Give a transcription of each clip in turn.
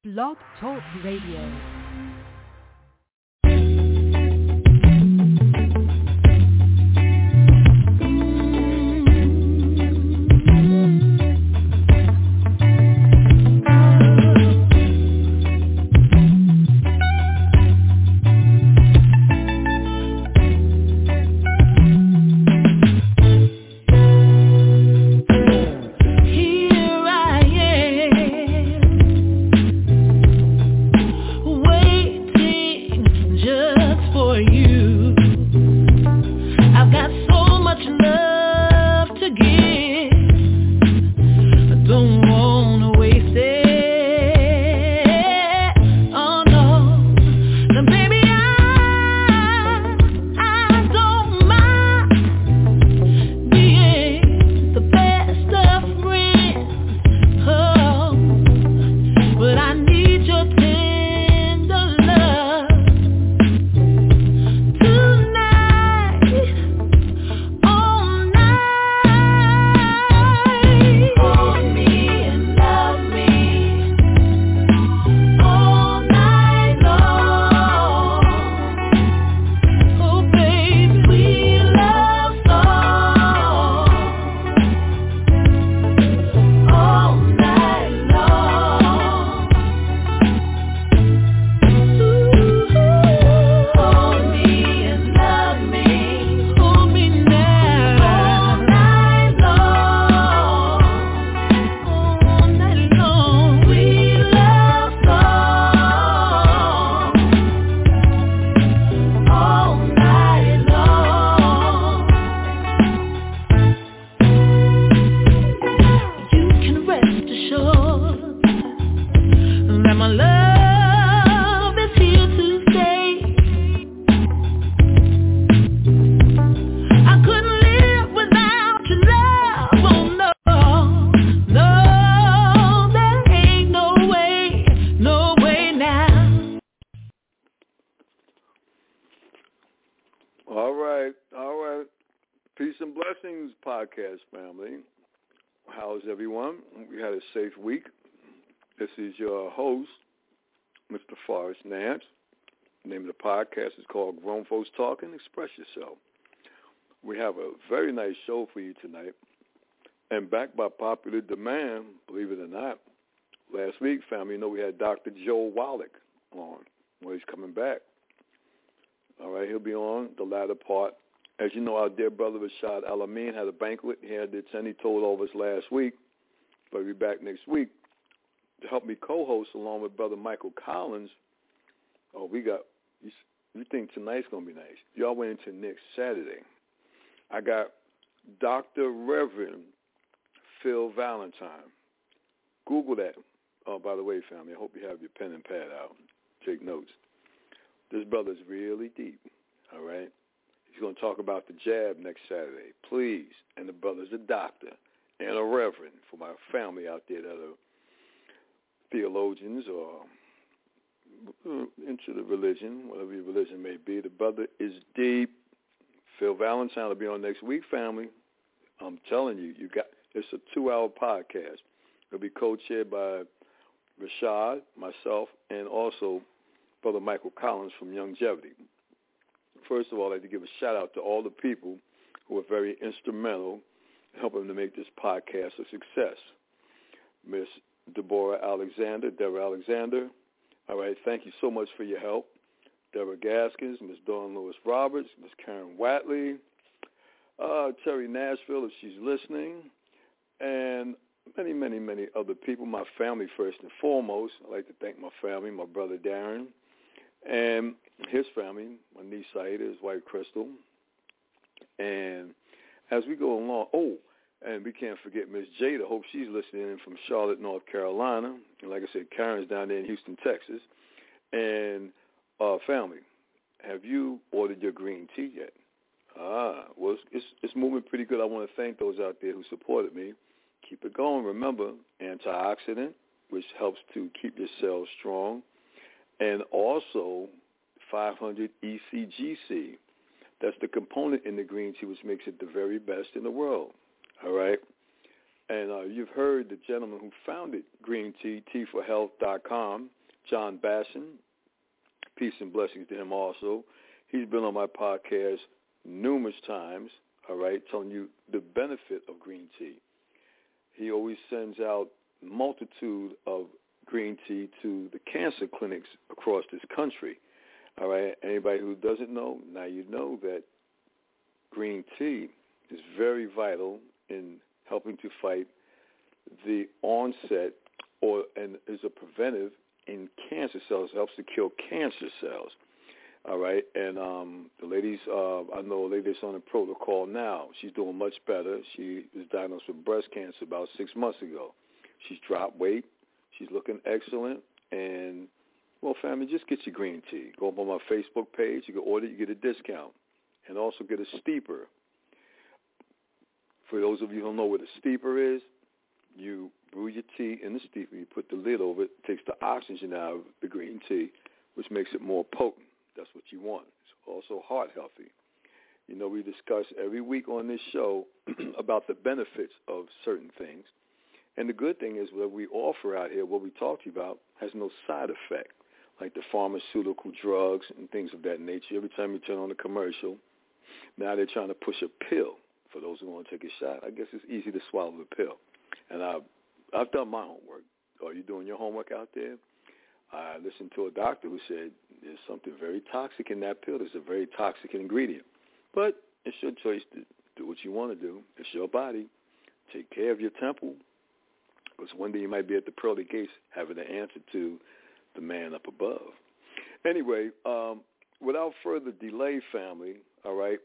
Blog Talk Radio. Podcast family. How's everyone? We had a safe week. This is your host, Mr. Forrest Nance. The name of the podcast is called Grown Folks Talking. Express Yourself. We have a very nice show for you tonight. And backed by popular demand, believe it or not, last week, family, you know we had Dr. Joe Wallach on. Well, he's coming back. All right, he'll be on the latter part. As you know, our dear brother Rashad Al-Amin had a banquet. He had the 10 he told over us last week, but he'll be back next week to help me co-host along with brother Michael Collins. Oh, you think tonight's going to be nice. Y'all went into next Saturday. I got Dr. Reverend Phil Valentine. Google that. Oh, by the way, family, I hope you have your pen and pad out. Take notes. This brother's really deep, all right? He's going to talk about the jab next Saturday. Please. And the brother's a doctor and a reverend for my family out there that are theologians or into the religion, whatever your religion may be. The brother is deep. Phil Valentine will be on next week, family. I'm telling you, it's a 2-hour podcast. It'll be co-chaired by Rashad, myself, and also brother Michael Collins from Longevity. First of all, I'd like to give a shout-out to all the people who were very instrumental in helping to make this podcast a success. Miss Deborah Alexander, all right, thank you so much for your help. Deborah Gaskins, Miss Dawn Lewis-Roberts, Miss Karen Watley, Terry Nashville, if she's listening, and many, many, many other people. My family, first and foremost. I'd like to thank my family, my brother Darren, and his family, my niece Saida, his wife Crystal. And as we go along, and we can't forget Miss Jada. Hope she's listening in from Charlotte, North Carolina. And like I said, Karen's down there in Houston, Texas. And family, have you ordered your green tea yet? Well, it's moving pretty good. I want to thank those out there who supported me. Keep it going. Remember, antioxidant, which helps to keep your cells strong. And also 500 ECGC. That's the component in the green tea which makes it the very best in the world. All right? And you've heard the gentleman who founded Green Tea, teaforhealth.com, John Basson. Peace and blessings to him also. He's been on my podcast numerous times, all right, telling you the benefit of green tea. He always sends out multitude of green tea to the cancer clinics across this country, all right. Anybody who doesn't know, now you know that green tea is very vital in helping to fight the onset and is a preventive in cancer cells. It helps to kill cancer cells. All right, and the ladies, I know a lady that's on the protocol now. She's doing much better. She was diagnosed with breast cancer about 6 months ago. She's dropped weight. She's looking excellent. And, well, family, just get your green tea. Go up on my Facebook page. You can order it. You get a discount. And also get a steeper. For those of you who don't know what a steeper is, you brew your tea in the steeper. You put the lid over it. It takes the oxygen out of the green tea, which makes it more potent. That's what you want. It's also heart healthy. You know, we discuss every week on this show about the benefits of certain things. And the good thing is what we offer out here, what we talk to you about, has no side effect, like the pharmaceutical drugs and things of that nature. Every time you turn on a commercial, now they're trying to push a pill. For those who want to take a shot, I guess it's easy to swallow the pill. And I've done my homework. Are you doing your homework out there? I listened to a doctor who said there's something very toxic in that pill. There's a very toxic ingredient. But it's your choice to do what you want to do. It's your body. Take care of your temple. Because one day you might be at the pearly gates having to answer to the man up above. Anyway, without further delay, family, all right,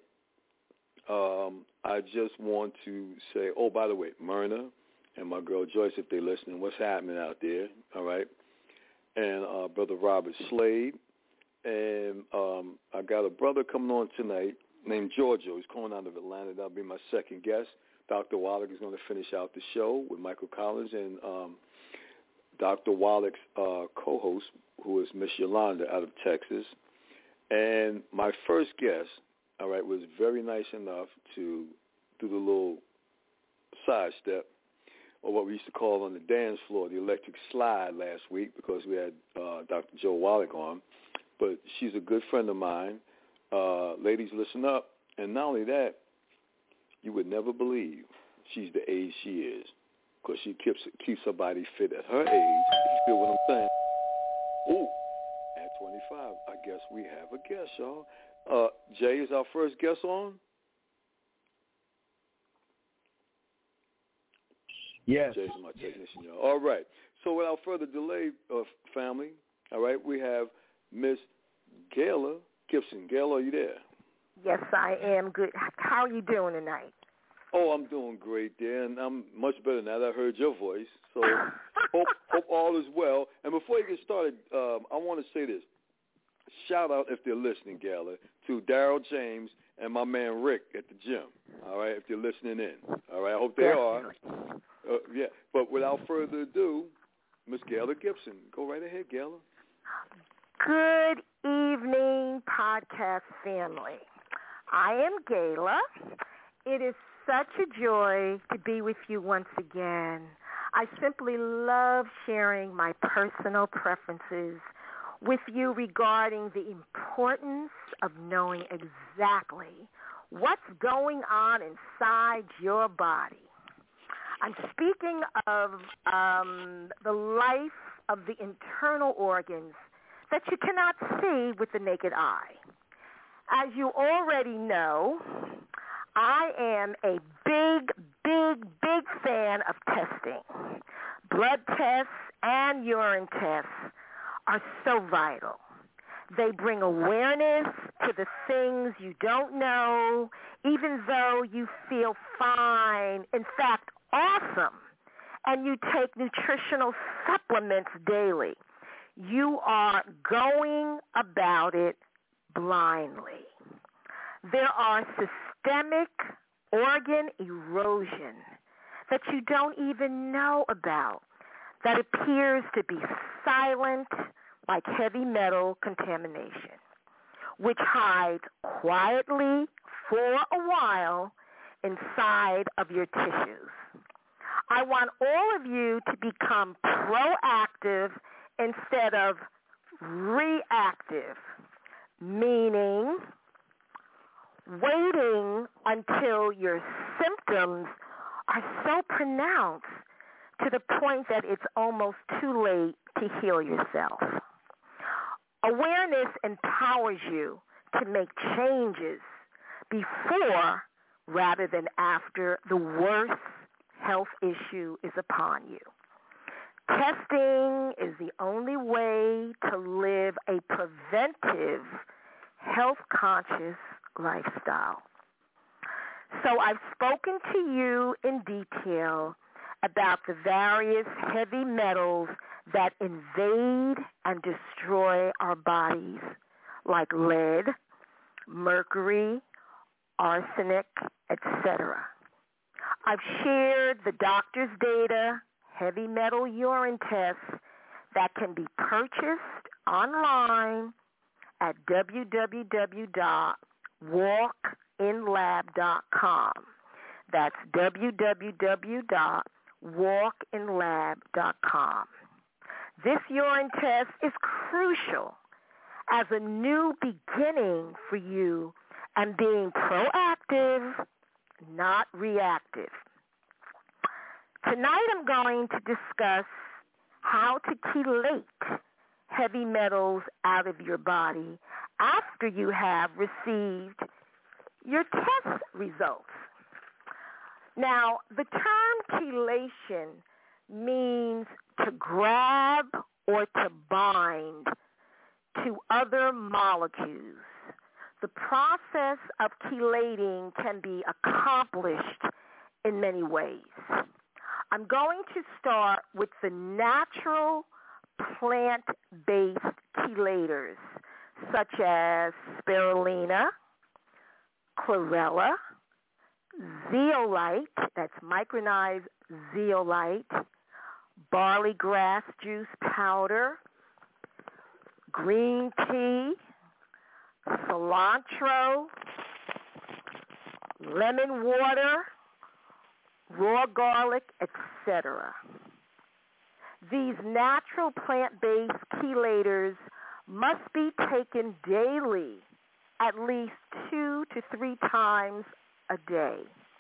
I just want to say, oh, by the way, Myrna and my girl Joyce, if they're listening, what's happening out there, all right? And Brother Robert Slade. And I got a brother coming on tonight named Giorgio. He's calling out of Atlanta. That'll be my second guest. Dr. Wallach is going to finish out the show with Michael Collins and Dr. Wallach's co-host, who is Miss Yolanda out of Texas. And my first guest, all right, was very nice enough to do the little sidestep, or what we used to call on the dance floor, the electric slide last week, because we had Dr. Joe Wallach on. But she's a good friend of mine. Ladies, listen up. And not only that, you would never believe she's the age she is, because she keeps her body fit at her age. You feel what I'm saying? Ooh, at 25, I guess we have a guest, y'all. Jay is our first guest on. Yes. Jay's my technician, y'all. All right. So without further delay, family, all right, we have Miss Gayla Gibson. Gayla, are you there? Yes, I am good. How are you doing tonight? Oh, I'm doing great, dear, and I'm much better now that I heard your voice. So hope all is well. And before you get started, I want to say this. Shout out, if they're listening, Gayla, to Daryl James and my man Rick at the gym, all right, if they're listening in. All right, I hope they are. Yeah, but without further ado, Miss Gayla Gibson. Go right ahead, Gayla. Good evening, podcast family. I am Gayla. It is such a joy to be with you once again. I simply love sharing my personal preferences with you regarding the importance of knowing exactly what's going on inside your body. I'm speaking of the life of the internal organs that you cannot see with the naked eye. As you already know, I am a big fan of testing. Blood tests and urine tests are so vital. They bring awareness to the things you don't know, even though you feel fine, in fact, awesome, and you take nutritional supplements daily. You are going about it blindly. There are systemic organ erosion that you don't even know about that appears to be silent like heavy metal contamination, which hides quietly for a while inside of your tissues. I want all of you to become proactive instead of reactive, meaning waiting until your symptoms are so pronounced to the point that it's almost too late to heal yourself. Awareness empowers you to make changes before rather than after the worst health issue is upon you. Testing is the only way to live a preventive, health-conscious lifestyle. So I've spoken to you in detail about the various heavy metals that invade and destroy our bodies, like lead, mercury, arsenic, etc. I've shared the doctor's data, heavy metal urine tests that can be purchased online at www.walkinlab.com. That's www.walkinlab.com. This urine test is crucial as a new beginning for you and being proactive, not reactive. Tonight I'm going to discuss how to chelate heavy metals out of your body after you have received your test results. Now, the term chelation means to grab or to bind to other molecules. The process of chelating can be accomplished in many ways. I'm going to start with the natural plant-based chelators, such as spirulina, chlorella, zeolite, that's micronized zeolite, barley grass juice powder, green tea, cilantro, lemon water, raw garlic, etc. These natural plant-based chelators must be taken daily, at least 2 to 3 times a day.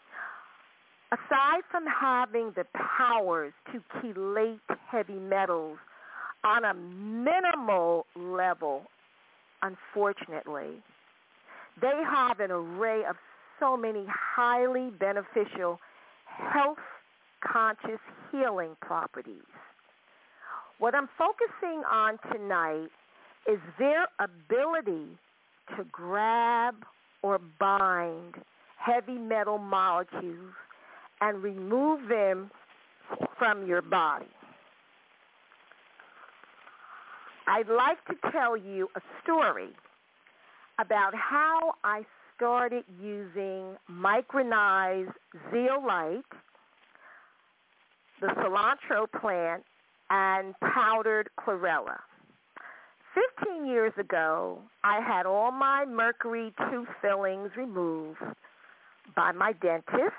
Aside from having the powers to chelate heavy metals on a minimal level, unfortunately, they have an array of so many highly beneficial health-conscious healing properties. What I'm focusing on tonight is their ability to grab or bind heavy metal molecules and remove them from your body. I'd like to tell you a story about how I started using micronized zeolite, the cilantro plant, and powdered chlorella. 15 years ago, I had all my mercury tooth fillings removed by my dentist.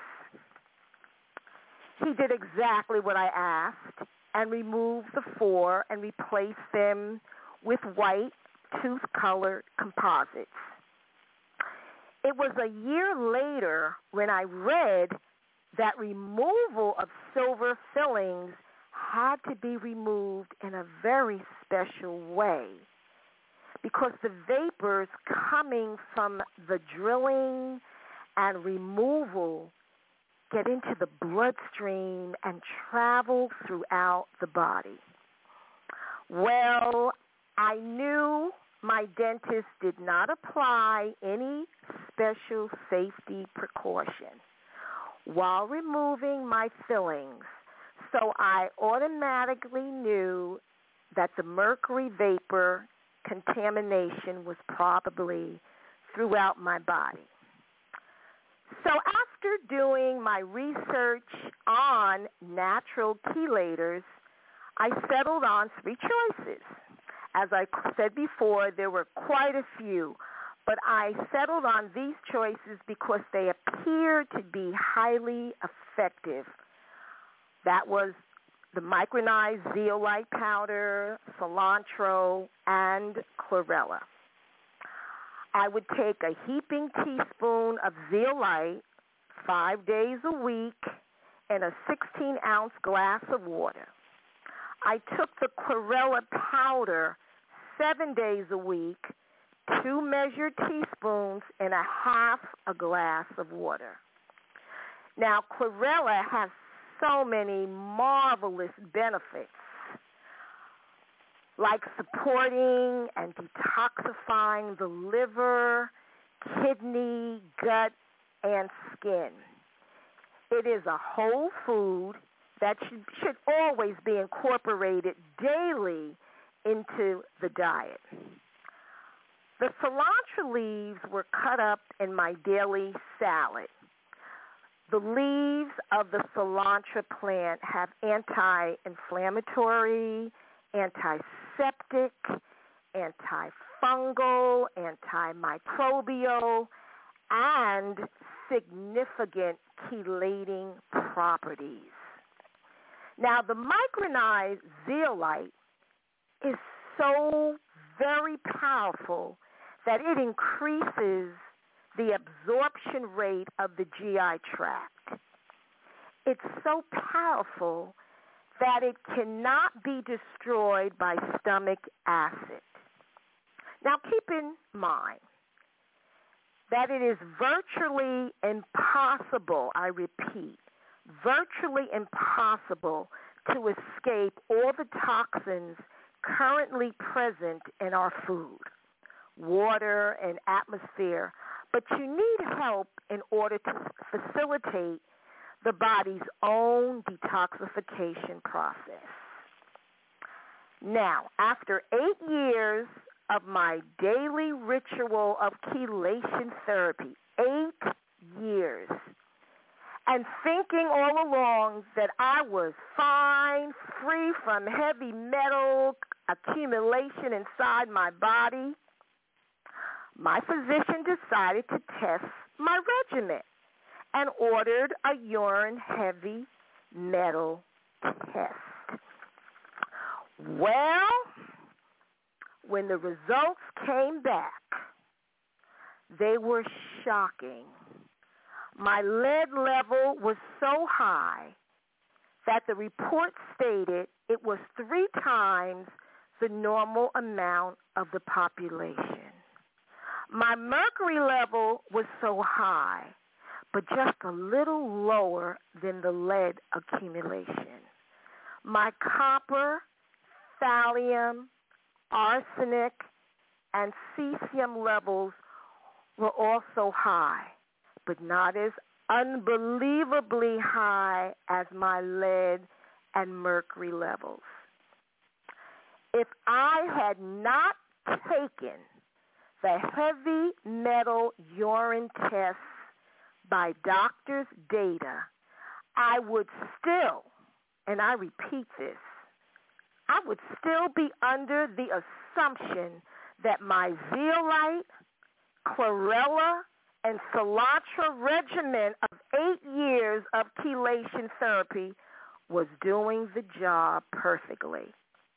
He did exactly what I asked and removed the 4 and replaced them with white tooth-colored composites. It was a year later when I read that removal of silver fillings had to be removed in a very special way because the vapors coming from the drilling and removal get into the bloodstream and travel throughout the body. Well, I knew my dentist did not apply any special safety precaution while removing my fillings, so I automatically knew that the mercury vapor contamination was probably throughout my body. So after doing my research on natural chelators, I settled on 3 choices. As I said before, there were quite a few, but I settled on these choices because they appear to be highly effective That was the micronized zeolite powder, cilantro, and chlorella. I would take a heaping teaspoon of zeolite 5 days a week in a 16-ounce glass of water. I took the chlorella powder 7 days a week, 2 measured teaspoons in a half a glass of water. Now, chlorella has so many marvelous benefits, like supporting and detoxifying the liver, kidney, gut, and skin. It is a whole food that should always be incorporated daily into the diet. The cilantro leaves were cut up in my daily salad. The leaves of the cilantro plant have anti-inflammatory, antiseptic, antifungal, antimicrobial, and significant chelating properties. Now, the micronized zeolite is so very powerful that it increases the absorption rate of the GI tract. It's so powerful that it cannot be destroyed by stomach acid. Now, keep in mind that it is virtually impossible, I repeat, virtually impossible to escape all the toxins currently present in our food, water, and atmosphere, but you need help in order to facilitate the body's own detoxification process. Now, after 8 years of my daily ritual of chelation therapy, 8 years, and thinking all along that I was fine, free from heavy metal accumulation inside my body, my physician decided to test my regimen and ordered a urine heavy metal test. Well, when the results came back, they were shocking. My lead level was so high that the report stated it was 3 times the normal amount of the population. My mercury level was so high, but just a little lower than the lead accumulation. My copper, thallium, arsenic, and cesium levels were also high, but not as unbelievably high as my lead and mercury levels. If I had not taken the heavy metal urine tests by doctors' data, I would still, and I repeat this, I would still be under the assumption that my zeolite, chlorella, and cilantro regimen of 8 years of chelation therapy was doing the job perfectly.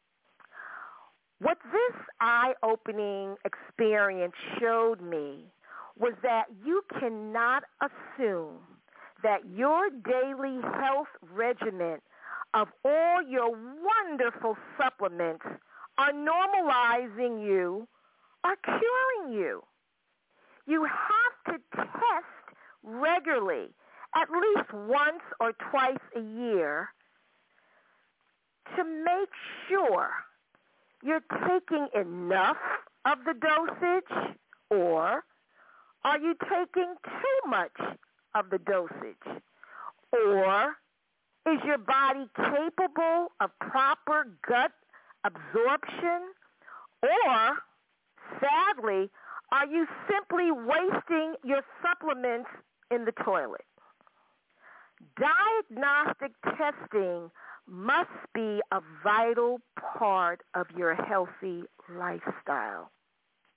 What this eye-opening experience showed me was that you cannot assume that your daily health regimen of all your wonderful supplements are normalizing you or curing you. You have to test regularly, at least once or twice a year, to make sure you're taking enough of the dosage, or are you taking too much of the dosage? Or is your body capable of proper gut absorption? Or, sadly, are you simply wasting your supplements in the toilet? Diagnostic testing must be a vital part of your healthy lifestyle.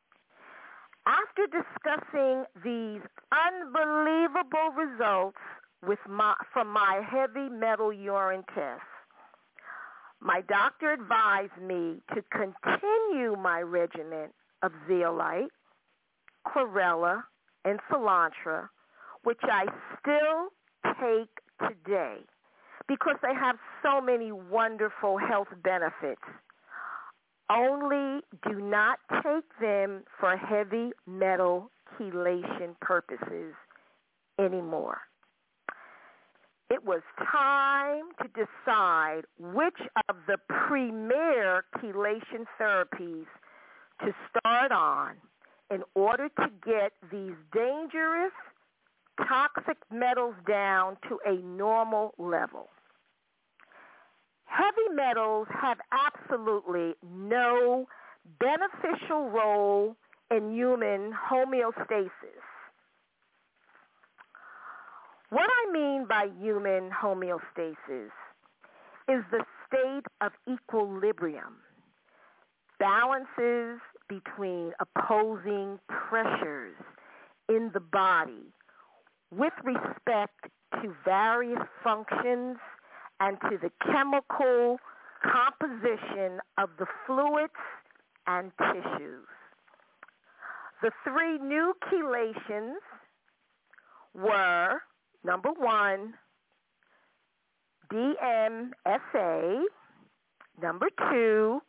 After discussing these unbelievable results from my heavy metal urine test. My doctor advised me to continue my regimen of zeolite, chlorella, and cilantro, which I still take today because they have so many wonderful health benefits. Only do not take them for heavy metal chelation purposes anymore. It was time to decide which of the premier chelation therapies to start on in order to get these dangerous, toxic metals down to a normal level. Heavy metals have absolutely no beneficial role in human homeostasis. What I mean by human homeostasis is the state of equilibrium, balances between opposing pressures in the body with respect to various functions and to the chemical composition of the fluids and tissues. The three new chelations were, number one, DMSA, number two,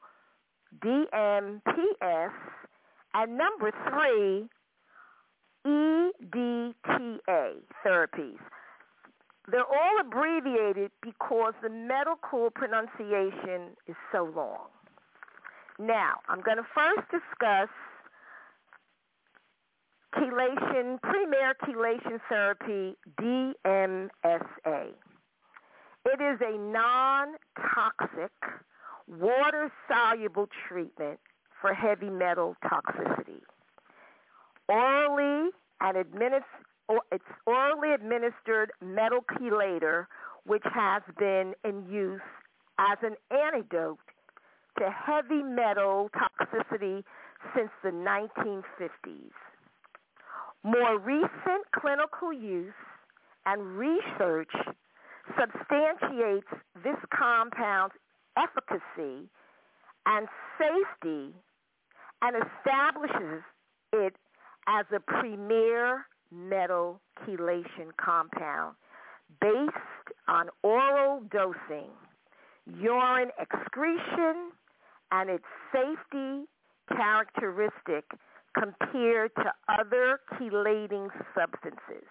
DMPS, and number three, EDTA therapies. They're all abbreviated because the medical pronunciation is so long. Now, I'm going to first discuss premier chelation therapy, DMSA. It is a non-toxic, water-soluble treatment for heavy metal toxicity. It's orally administered metal chelator, which has been in use as an antidote to heavy metal toxicity since the 1950s. More recent clinical use and research substantiates this compound's efficacy and safety and establishes it as a premier metal chelation compound based on oral dosing, urine excretion, and its safety characteristic compared to other chelating substances.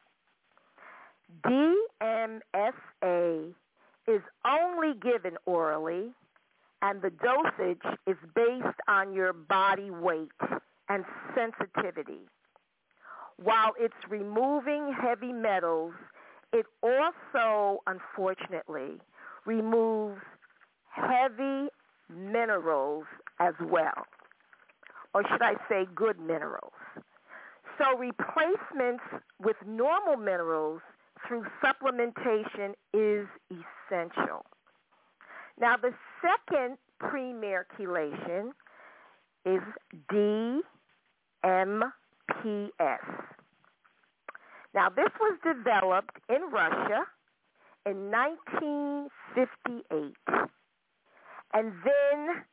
DMSA is only given orally, and the dosage is based on your body weight and sensitivity. While it's removing heavy metals, it also, unfortunately, removes heavy minerals as well, or should I say good minerals. So replacements with normal minerals through supplementation is essential. Now, the second premier chelation is DMPS. Now, this was developed in Russia in 1958, and then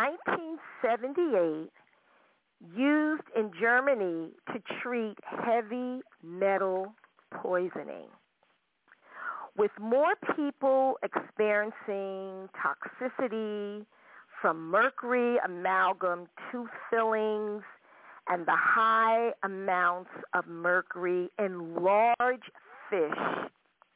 1978 used in Germany to treat heavy metal poisoning. With more people experiencing toxicity from mercury amalgam tooth fillings and the high amounts of mercury in large fish,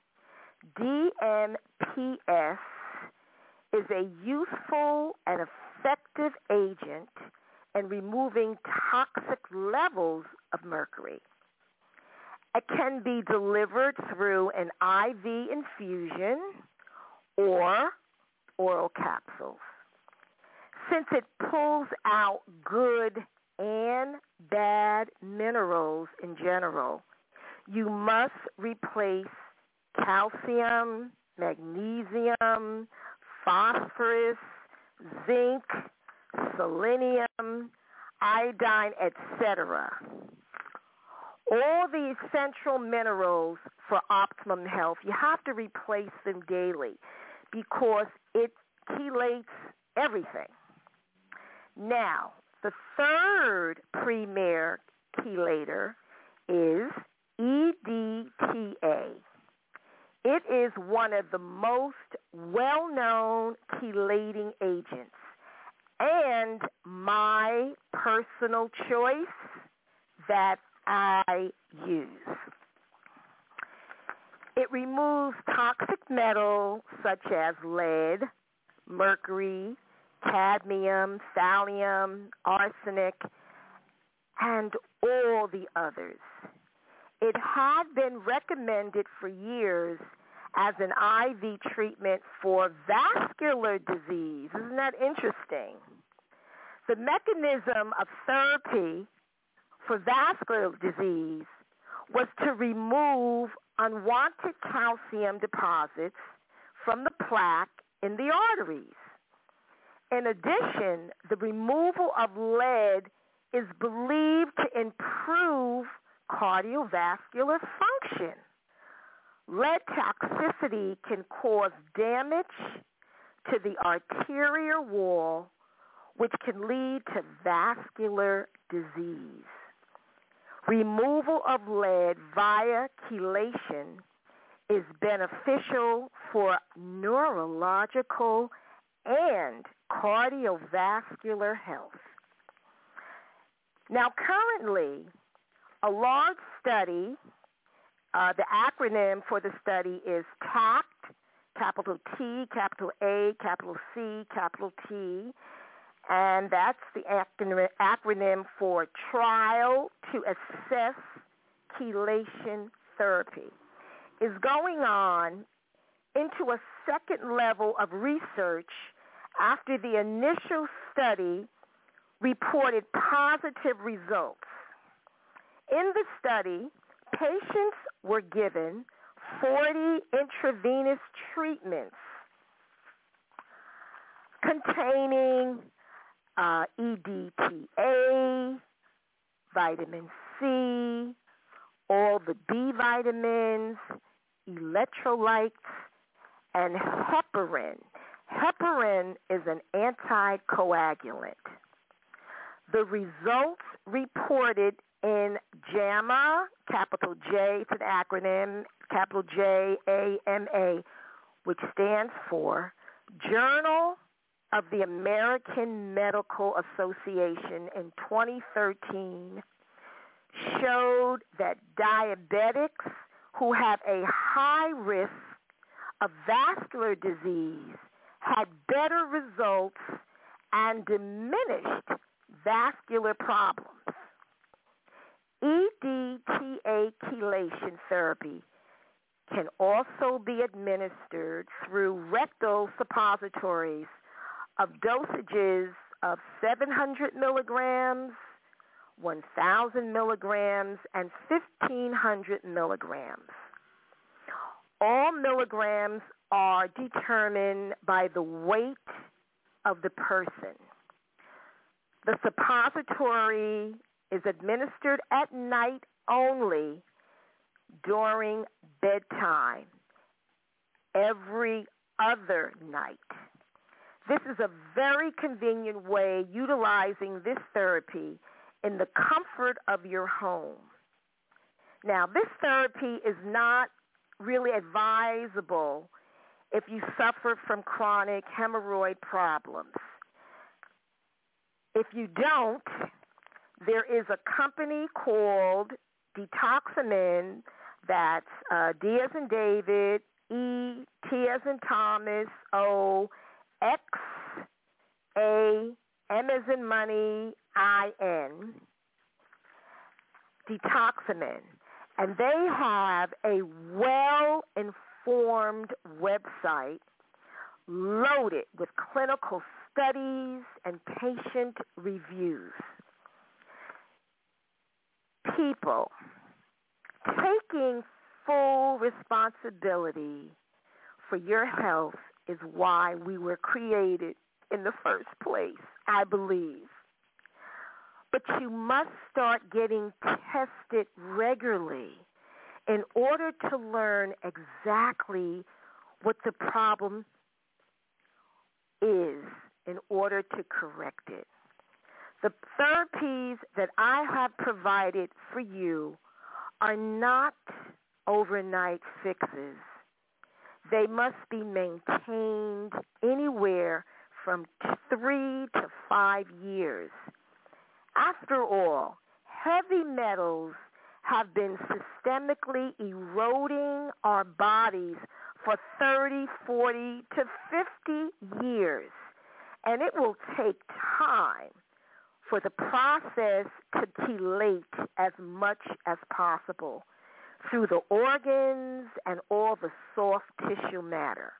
DMPS is a useful and effective agent in removing toxic levels of mercury. It can be delivered through an IV infusion or oral capsules. Since it pulls out good and bad minerals in general, you must replace calcium, magnesium, phosphorus, zinc, selenium, iodine, etc. all the essential minerals for optimum health. You have to replace them daily because it chelates everything. Now, the third premier chelator is EDTA. It is one of the most well-known chelating agents and my personal choice that I use. It removes toxic metals such as lead, mercury, cadmium, thallium, arsenic, and all the others. It had been recommended for years as an IV treatment for vascular disease. Isn't that interesting? The mechanism of therapy for vascular disease was to remove unwanted calcium deposits from the plaque in the arteries. In addition, the removal of lead is believed to improve cardiovascular function. Lead toxicity can cause damage to the arterial wall, which can lead to vascular disease. Removal of lead via chelation is beneficial for neurological and cardiovascular health. Now, currently, a large study, the acronym for the study is TACT, capital T, capital A, capital C, capital T, and that's the acronym for Trial to Assess Chelation Therapy, is going on into a second level of research after the initial study reported positive results. In the study, patients were given 40 intravenous treatments containing EDTA, vitamin C, all the B vitamins, electrolytes, and heparin. Heparin is an anticoagulant. The results reported in JAMA, capital J, it's an acronym, capital JAMA, which stands for Journal of the American Medical Association in 2013, showed that diabetics who have a high risk of vascular disease had better results and diminished vascular problems. EDTA chelation therapy can also be administered through rectal suppositories of dosages of 700 milligrams, 1,000 milligrams, and 1,500 milligrams. All milligrams are determined by the weight of the person. The suppository is administered at night only during bedtime, every other night. This is a very convenient way utilizing this therapy in the comfort of your home. Now, this therapy is not really advisable if you suffer from chronic hemorrhoid problems. If you don't, there is a company called Detoxamine, that's D as in David, E, T as in Thomas, O, X, A, M as in money, I-N, Detoxamine. And they have a well-informed website loaded with clinical studies and patient reviews. People, taking full responsibility for your health is why we were created in the first place, I believe. but you must start getting tested regularly in order to learn exactly what the problem is in order to correct it. The therapies that I have provided for you are not overnight fixes. They must be maintained anywhere from 3 to 5 years. After all, heavy metals have been systemically eroding our bodies for 30, 40 to 50 years. And it will take time for the process to chelate as much as possible through the organs and all the soft tissue matter.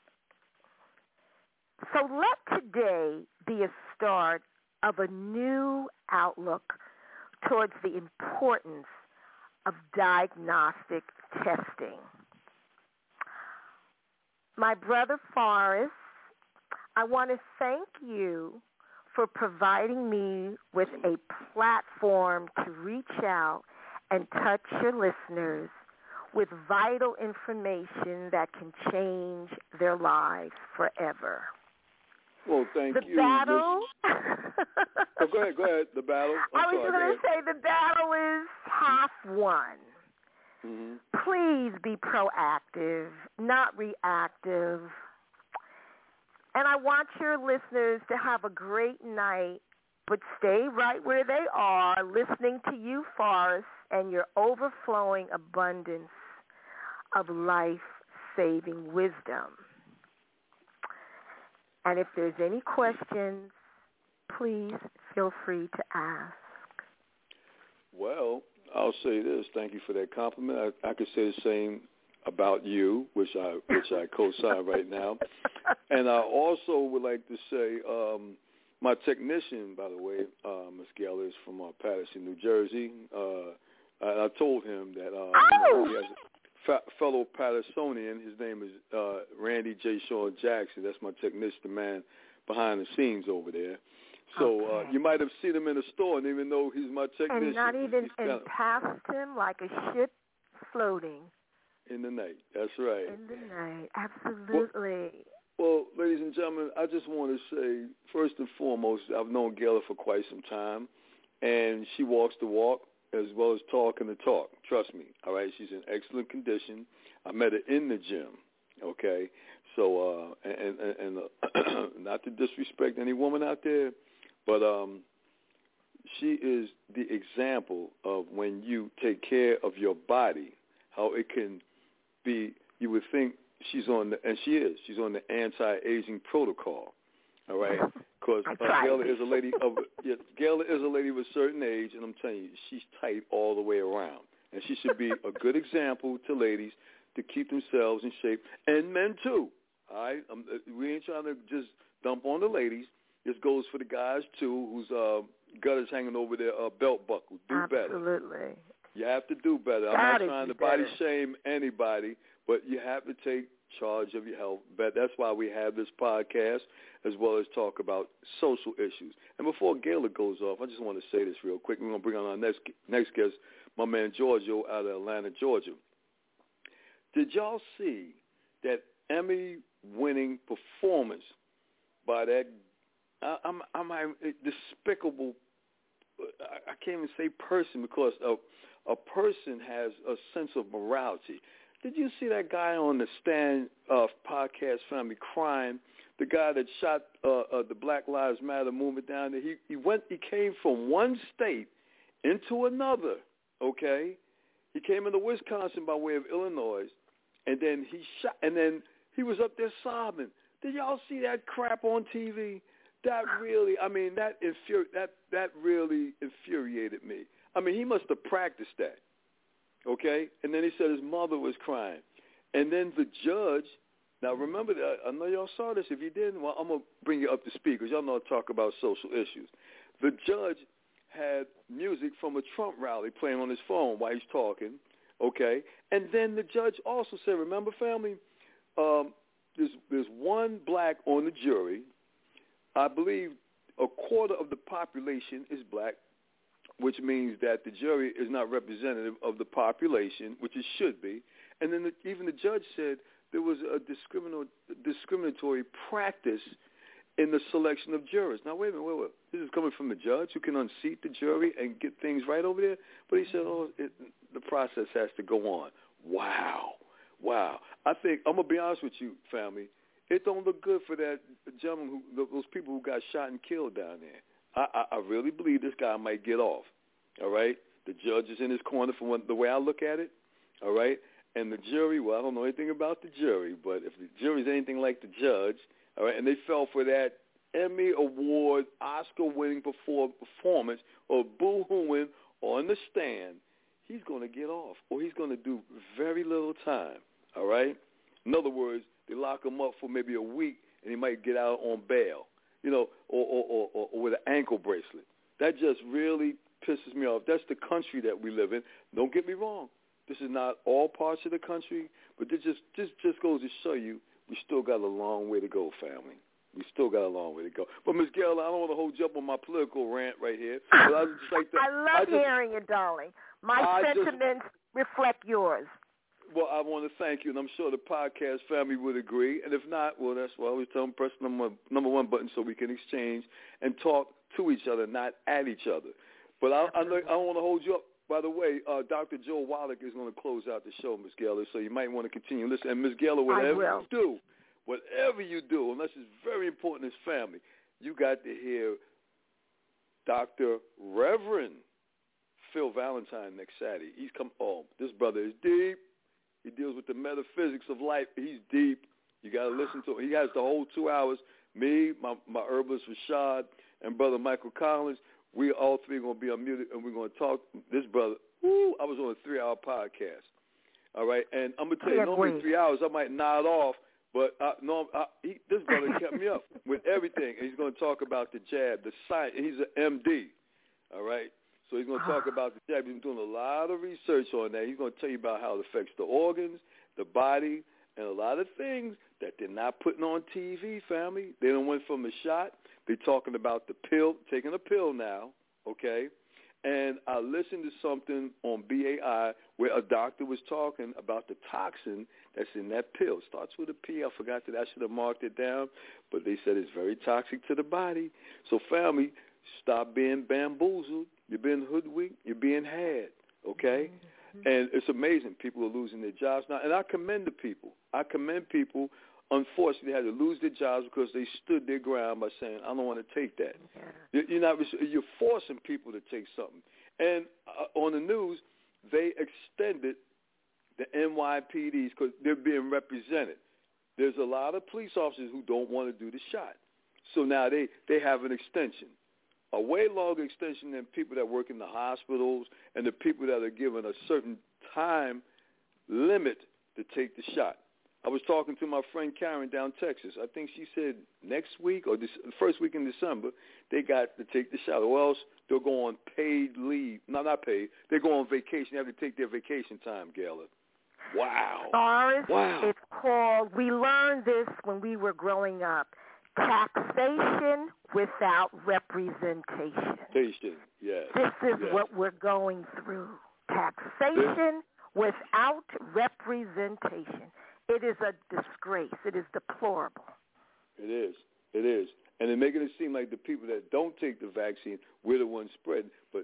So let today be a start of a new outlook towards the importance of diagnostic testing. My brother Forrest, I want to thank you for providing me with a platform to reach out and touch your listeners with vital information that can change their lives forever. Well, thank you. The battle. Oh, go ahead. The battle. I was going to say the battle is half won. Mm-hmm. Please be proactive, not reactive. And I want your listeners to have a great night, but stay right where they are, listening to you, Forrest, and your overflowing abundance of life-saving wisdom. And if there's any questions, please feel free to ask. Well, I'll say this. Thank you for that compliment. I could say the same about you, which I co-sign right now. And I also would like to say my technician, by the way, Ms. Gale, is from Paterson, New Jersey. I told him that he has a fellow Pattersonian. His name is Randy J. Sean Jackson. That's my technician, the man behind the scenes over there. So you might have seen him in the store and even though he's my technician. And not even past him like a ship floating. In the night. That's right. In the night. Absolutely. Well, ladies and gentlemen, I just want to say, first and foremost, I've known Gayla for quite some time, and she walks the walk as well as talking the talk. Trust me. All right? She's in excellent condition. I met her in the gym. Okay? So, and not to disrespect any woman out there, but she is the example of when you take care of your body, how it can be, you would think she's on the, and she is, she's on the anti-aging protocol, all right? Because Gayla is a lady of, Gayla is a lady of a certain age, and I'm telling you, she's tight all the way around. And she should be a good example to ladies to keep themselves in shape, and men too, all right? We ain't trying to just dump on the ladies. This goes for the guys too, whose gut is hanging over their belt buckle. Do better. Absolutely. You have to do better. I'm not trying to body shame anybody, but you have to take charge of your health. But that's why we have this podcast as well as talk about social issues. And before Gayla goes off, I just want to say this real quick. We're going to bring on our next guest, my man Giorgio out of Atlanta, Georgia. Did y'all see that Emmy-winning performance by that I'm despicable, I can't even say person because a person has a sense of morality. Did you see that guy on the Stand podcast family crying? The guy that shot the Black Lives Matter movement down there. He came from one state into another. Okay, he came into Wisconsin by way of Illinois, and then he was up there sobbing. Did y'all see that crap on TV? That really, that really infuriated me. I mean, he must have practiced that, okay? And then he said his mother was crying. And then the judge, now remember, I know y'all saw this. If you didn't, well, I'm going to bring you up to speed because y'all know I talk about social issues. The judge had music from a Trump rally playing on his phone while he's talking, okay? And then the judge also said, remember, family, there's one black on the jury. I believe a quarter of the population is black. which means that the jury is not representative of the population, which it should be. And then even the judge said there was a discriminatory practice in the selection of jurors. Now, wait a minute, wait. This is coming from the judge who can unseat the jury and get things right over there? But he said, the process has to go on. Wow. I think, I'm going to be honest with you, family, it don't look good for that gentleman, those people who got shot and killed down there. I really believe this guy might get off, all right? The judge is in his corner from the way I look at it, all right? And the jury, well, I don't know anything about the jury, but if the jury is anything like the judge, all right, and they fell for that Emmy Award, Oscar-winning performance or boo-hooing on the stand, he's going to get off, or he's going to do very little time, all right? In other words, they lock him up for maybe a week, and he might get out on bail, or with an ankle bracelet. That just really pisses me off. That's the country that we live in. Don't get me wrong. This is not all parts of the country, but this just goes to show you we still got a long way to go, family. We still got a long way to go. But, Ms. Gail, I don't want to hold you up on my political rant right here. But I just like to, I love hearing it, darling. My sentiments reflect yours. Well, I want to thank you, and I'm sure the podcast family would agree. And if not, well, that's why I always tell them press number one button so we can exchange and talk to each other, not at each other. But I don't want to hold you up. By the way, Dr. Joe Wallach is going to close out the show, Ms. Geller, so you might want to continue listening. And Ms. Geller, whatever you do, unless it's very important as family, you got to hear Dr. Reverend Phil Valentine next Saturday. This brother is deep. He deals with the metaphysics of life. He's deep. You got to listen to him. He has the whole 2 hours. Me, my herbalist Rashad, and Brother Michael Collins. We all three are going to be unmuted, and we're going to talk. This brother, I was on a 3-hour podcast, all right? And I'm going to tell you, normally 3 hours, I might nod off, but this brother kept me up with everything. And he's going to talk about the jab, the science. He's an MD, all right? So he's going to talk about the jab. He's been doing a lot of research on that. He's going to tell you about how it affects the organs, the body, and a lot of things that they're not putting on TV, family. They done went from a shot. They're talking about the pill, taking a pill now, okay? And I listened to something on BAI where a doctor was talking about the toxin that's in that pill. It starts with a P. I forgot that I should have marked it down, but they said it's very toxic to the body. So, family, stop being bamboozled. You're being hoodwinked. You're being had, okay? Mm-hmm. And it's amazing. People are losing their jobs now. And I commend the people. Unfortunately, they had to lose their jobs because they stood their ground by saying, I don't want to take that. Yeah. You're forcing people to take something. And on the news, they extended the NYPDs because they're being represented. There's a lot of police officers who don't want to do the shot. So now they have an extension, a way longer extension than people that work in the hospitals and the people that are given a certain time limit to take the shot. I was talking to my friend Karen down Texas. I think she said next week or the first week in December, they got to take the shot, or else they'll go on paid leave. No, not paid. They go on vacation. They have to take their vacation time, Gayla. Wow. Boris, it's called, we learned this when we were growing up, taxation without representation. Yes. This is what we're going through. Taxation without representation. It is a disgrace. It is deplorable. It is. And they're making it seem like the people that don't take the vaccine, we're the ones spreading. But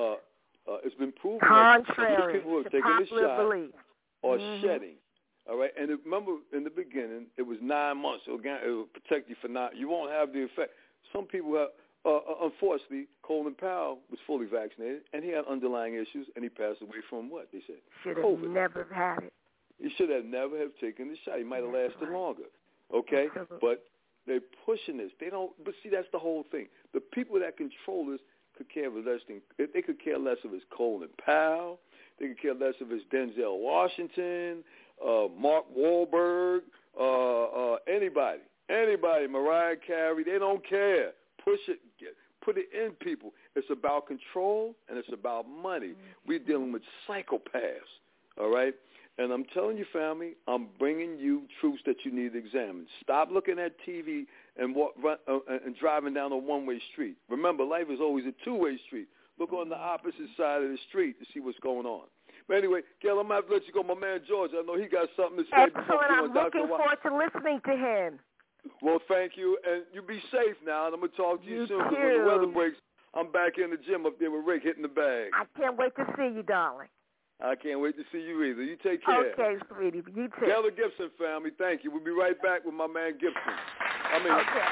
it's been proven contrary that people who are taking the shot are shedding. All right? And remember, in the beginning, it was 9 months. It will protect you for 9. You won't have the effect. Some people have, unfortunately, Colin Powell was fully vaccinated, and he had underlying issues, and he passed away from what, they said? Should have never had it. He should have never have taken the shot. He might have lasted longer, okay? Absolutely. But they're pushing this. They don't. But see, that's the whole thing. The people that control this could care less than. They could care less if it's Colin Powell. They could care less if it's Denzel Washington, Mark Wahlberg, anybody, Mariah Carey. They don't care. Push it. Put it in people. It's about control and it's about money. Mm-hmm. We're dealing with psychopaths. All right. And I'm telling you, family, I'm bringing you truths that you need to examine. Stop looking at TV and driving down a one-way street. Remember, life is always a two-way street. look on the opposite side of the street to see what's going on. But anyway, Gail, I'm going to have to let you go. My man George, I know he got something to say. Excellent. I'm looking forward to listening to him. Well, thank you, and you be safe now, and I'm going to talk to you soon. Too. When the weather breaks, I'm back in the gym up there with Rick hitting the bag. I can't wait to see you, darling. I can't wait to see you either. You take care. Okay, sweetie. You too. Gail Gibson family, thank you. We'll be right back with my man Gibson. Okay.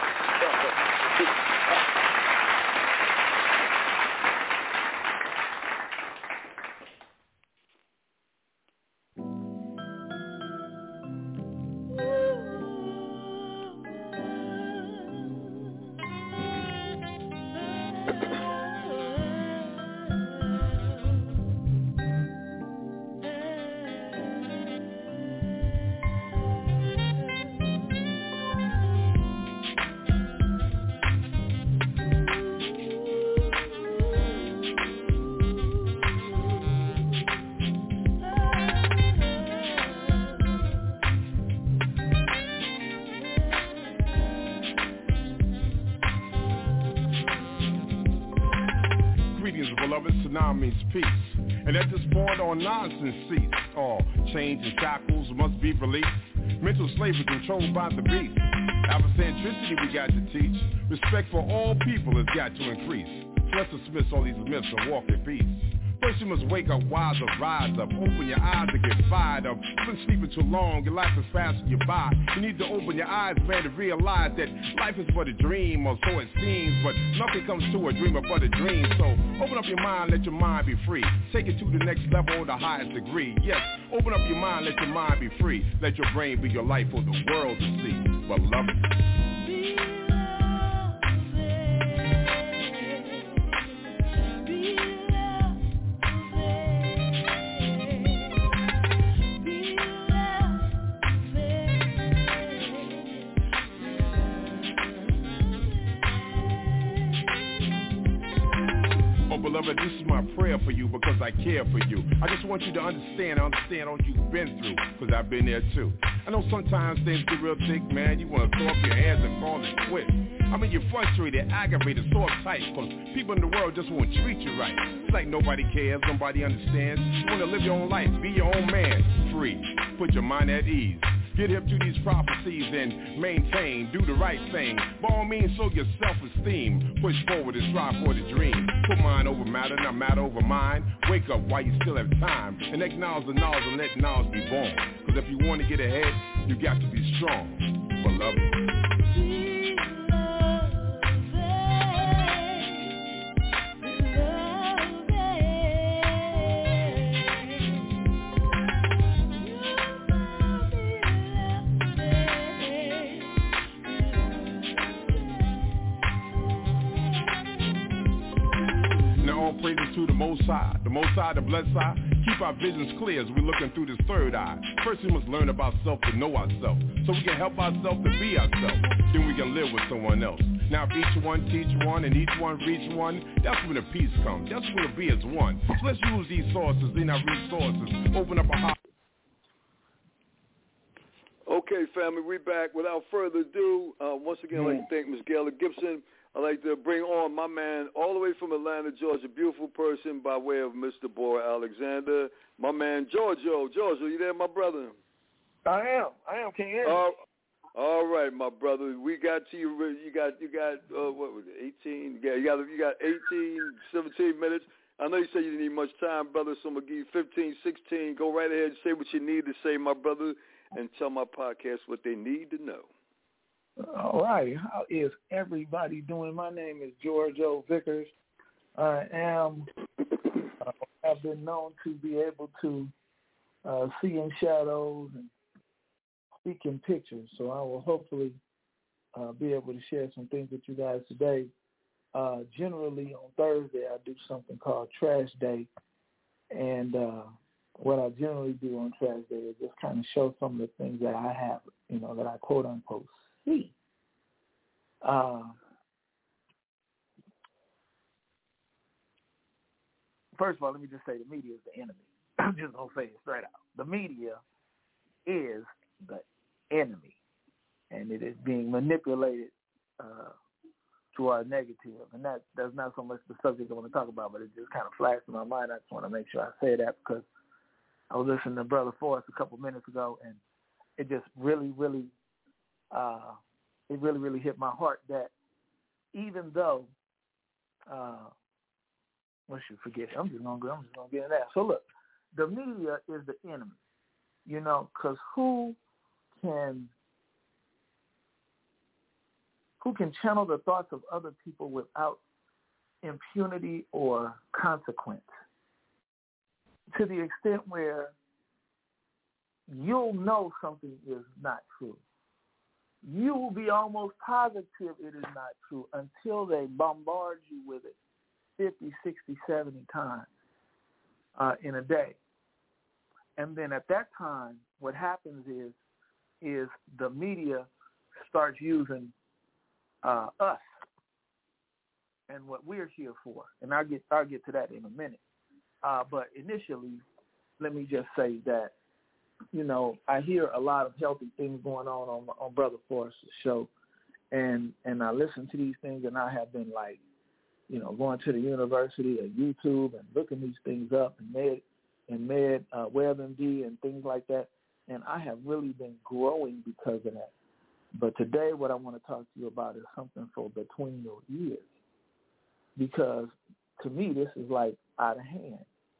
Means peace, and at this point all nonsense cease. All chains and shackles must be released. Mental slavery controlled by the beast. Afrocentricity we got to teach. Respect for all people has got to increase. So let's dismiss all these myths and walk in peace. First you must wake up, wise up, rise up. Open your eyes to get fired up. You've been sleeping too long, your life is passing you by. You need to open your eyes, man, to realize that life is but a dream, or so it seems. But nothing comes to a dreamer but a dream. So open up your mind, let your mind be free. Take it to the next level, the highest degree. Yes, open up your mind, let your mind be free. Let your brain be your life for the world to see. Beloved. Beloved, this is my prayer for you because I care for you. I just want you to understand all you've been through, because I've been there too. I know sometimes things get real thick, man. You want to throw up your hands and call it quit. I mean, you're frustrated, aggravated, so uptight, because people in the world just won't treat you right. It's like nobody cares, nobody understands. You want to live your own life, be your own man, free. Put your mind at ease. Get hip to these prophecies and maintain, do the right thing. By all means, show your self-esteem. Push forward and strive for the dream. Put mind over matter, not matter over mind. Wake up while you still have time. And acknowledge the knowledge and let knowledge be born. Because if you want to get ahead, you got to be strong, beloved. Praises to the Most High, the Blessed High. Keep our visions clear as we're looking through this third eye. First we must learn about self to know ourselves, so we can help ourselves to be ourselves. Then we can live with someone else. Now if each one teach one and each one reach one, that's when the peace comes. That's when we'll be as one. So let's use these sources in our resources. Open up a heart. Okay, family, we back. Without further ado, once again, I'd like to thank Ms. Gayla Gibson. I'd like to bring on my man all the way from Atlanta, Georgia, beautiful person by way of Mr. Bora Alexander, my man Giorgio. Giorgio, you there, my brother? I am. Can you hear me? All right, my brother. We got to you. You got what was it, 18? Yeah, you got 18, 17 minutes. I know you said you didn't need much time, brother, so I'm going to give you 15, 16. Go right ahead and say what you need to say, my brother, and tell my podcast what they need to know. All right. How is everybody doing? My name is Giorgio Vickers. I have been known to be able to see in shadows and speak in pictures. So I will hopefully be able to share some things with you guys today. Generally on Thursday, I do something called Trash Day. And what I generally do on Trash Day is just kind of show some of the things that I have, that I quote unquote see. First of all, let me just say the media is the enemy. I'm just going to say it straight out. The media is the enemy, and it is being manipulated to our negative. And that's not so much the subject I want to talk about, but it just kind of flashed in my mind. I just want to make sure I say that because I was listening to Brother Forrest a couple minutes ago, and it just really hit my heart that even though, forget it. I'm just gonna get in that. So look, the media is the enemy, because who can channel the thoughts of other people without impunity or consequence, to the extent where you'll know something is not true. You will be almost positive it is not true until they bombard you with it 50, 60, 70 times in a day. And then at that time, what happens is the media starts using us and what we're here for. And I'll get to that in a minute. But initially, let me just say that, I hear a lot of healthy things going on Brother Forrest's show, and I listen to these things, and I have been like, going to the university or YouTube and looking these things up and WebMD and things like that, and I have really been growing because of that. But today, what I want to talk to you about is something for between your ears, because to me, this is like out of hand.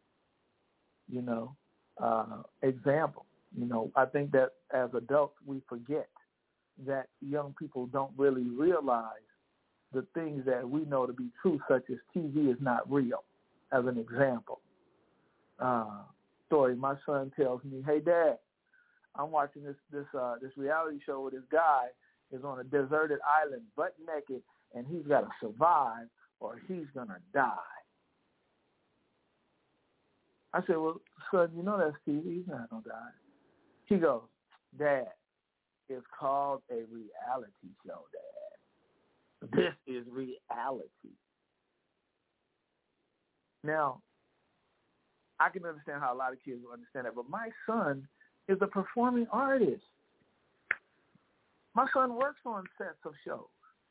Example. I think that as adults, we forget that young people don't really realize the things that we know to be true, such as TV is not real, as an example. Story, my son tells me, hey, Dad, I'm watching this reality show where this guy is on a deserted island, butt naked, and he's got to survive or he's going to die. I said, well, son, that's TV. He's not going to die. He goes, Dad, it's called a reality show, Dad. This is reality. Now, I can understand how a lot of kids will understand that, but my son is a performing artist. My son works on sets of shows,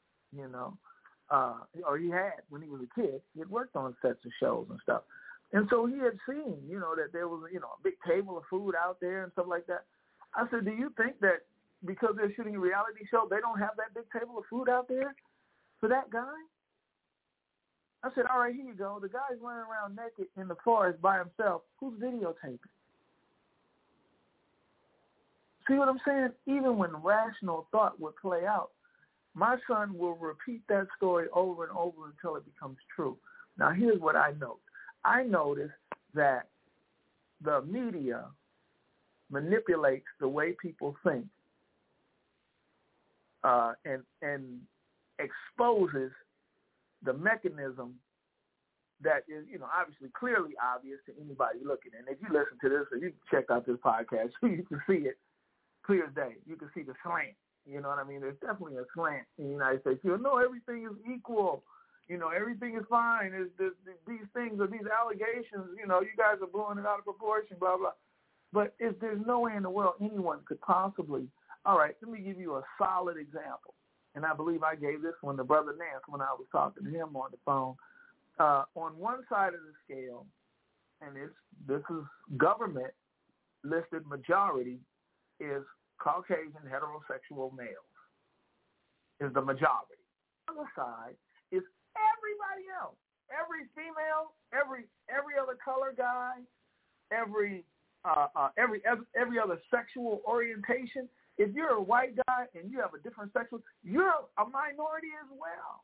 or he had when he was a kid. He had worked on sets of shows and stuff. And so he had seen, that there was, a big table of food out there and stuff like that. I said, do you think that because they're shooting a reality show, they don't have that big table of food out there for that guy? I said, all right, here you go. The guy's running around naked in the forest by himself. Who's videotaping? See what I'm saying? Even when rational thought would play out, my son will repeat that story over and over until it becomes true. Now, here's what I note. I noticed that the media manipulates the way people think and exposes the mechanism that is, obviously clearly obvious to anybody looking. And if you listen to this or you check out this podcast, you can see it clear as day. You can see the slant. You know what I mean? There's definitely a slant in the United States. Everything is equal. Everything is fine. These things or these allegations, you guys are blowing it out of proportion, blah, blah. But there's no way in the world anyone could possibly, all right, let me give you a solid example. And I believe I gave this one to Brother Nance when I was talking to him on the phone. On one side of the scale, and this is government listed majority, is Caucasian heterosexual males, is the majority. On the other side is everybody else, every female, every other color guy, every other sexual orientation. If you're a white guy and you have a different sexual, you're a minority as well.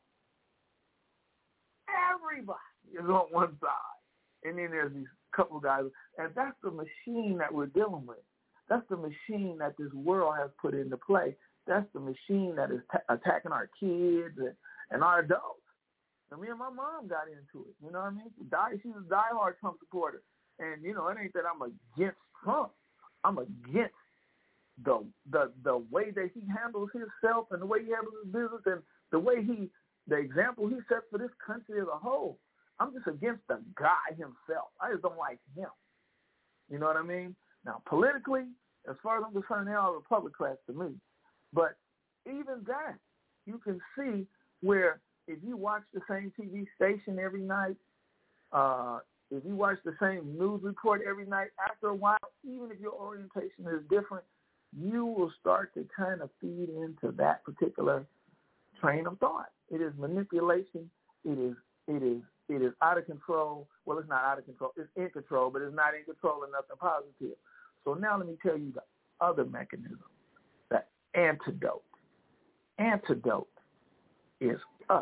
Everybody is on one side, and then there's these couple guys, and that's the machine that we're dealing with. That's the machine that this world has put into play. That's the machine that is attacking our kids and our adults. And me and my mom got into it. You know what I mean? She's a diehard Trump supporter. And, it ain't that I'm against Trump. I'm against the way that he handles himself and the way he handles his business and the example he sets for this country as a whole. I'm just against the guy himself. I just don't like him. You know what I mean? Now, politically, as far as I'm concerned, they're all Republicans to me. But even that, you can see where if you watch the same TV station every night, if you watch the same news report every night, after a while, even if your orientation is different, you will start to kind of feed into that particular train of thought. It is manipulation. It is out of control. Well, it's not out of control. It's in control, but it's not in control of nothing positive. So now let me tell you the other mechanism, the antidote. Antidote is us.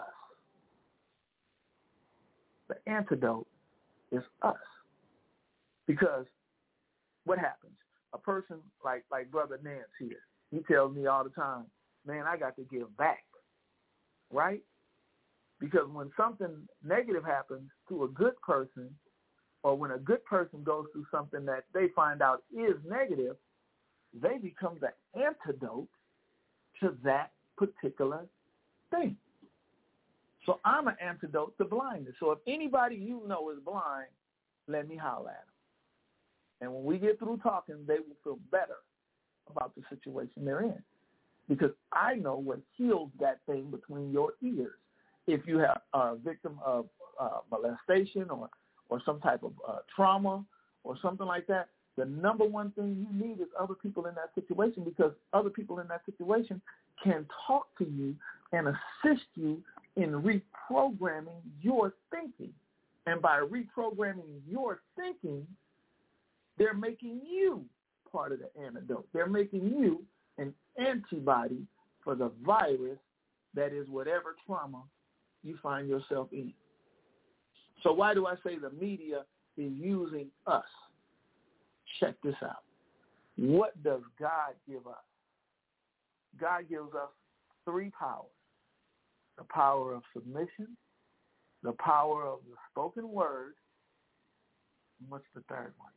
The antidote is us. Because what happens? A person like Brother Nance here, he tells me all the time, man, I got to give back, right? Because when something negative happens to a good person, or when a good person goes through something that they find out is negative, they become the antidote to that particular thing. So I'm an antidote to blindness. So if anybody you know is blind, let me holler at them. And when we get through talking, they will feel better about the situation they're in. Because I know what heals that thing between your ears. If you are a victim of molestation or some type of trauma or something like that, the number one thing you need is other people in that situation, because other people in that situation can talk to you and assist you in reprogramming your thinking. And by reprogramming your thinking, they're making you part of the antidote. They're making you an antibody for the virus that is whatever trauma you find yourself in. So why do I say the media is using us? Check this out. What does God give us? God gives us 3 powers. The power of submission, the power of the spoken word, and what's the third one?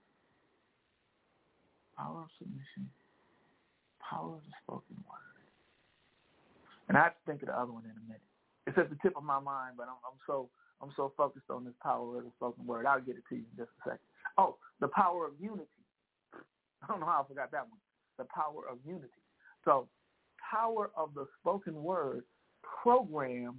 Power of submission, power of the spoken word. And I have to think of the other one in a minute. It's at the tip of my mind, but I'm so focused on this power of the spoken word. I'll get it to you in just a second. Oh, the power of unity. I don't know how I forgot that one. The power of unity. So, power of the spoken word programs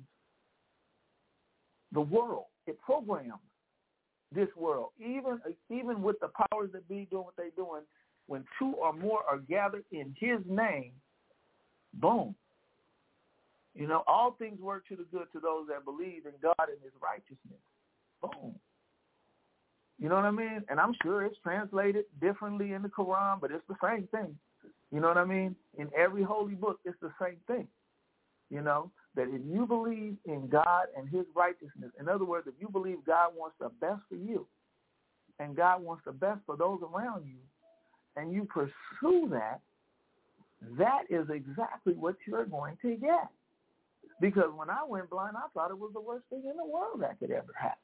the world. It programs this world. Even with the powers that be doing what they're doing, when 2 or more are gathered in his name, boom. You know, all things work to the good to those that believe in God and his righteousness. Boom. You know what I mean? And I'm sure it's translated differently in the Quran, but it's the same thing. You know what I mean? In every holy book, it's the same thing. You know, that if you believe in God and his righteousness, in other words, if you believe God wants the best for you and God wants the best for those around you, and you pursue that, that is exactly what you're going to get. Because when I went blind, I thought it was the worst thing in the world that could ever happen.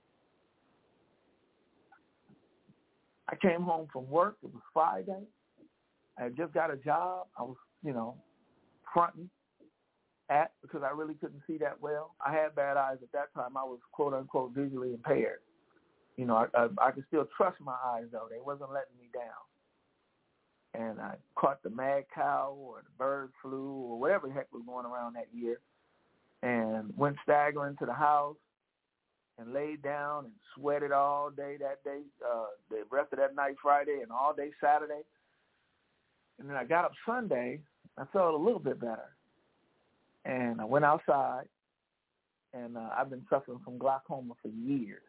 I came home from work. It was Friday. I had just got a job. I was, fronting at because I really couldn't see that well. I had bad eyes at that time. I was, quote, unquote, visually impaired. You know, I could still trust my eyes, though. They wasn't letting me down. And I caught the mad cow or the bird flu or whatever the heck was going around that year, and went staggering to the house and laid down and sweated all day that day, the rest of that night Friday and all day Saturday. And then I got up Sunday. I felt a little bit better. And I went outside, and I've been suffering from glaucoma for years,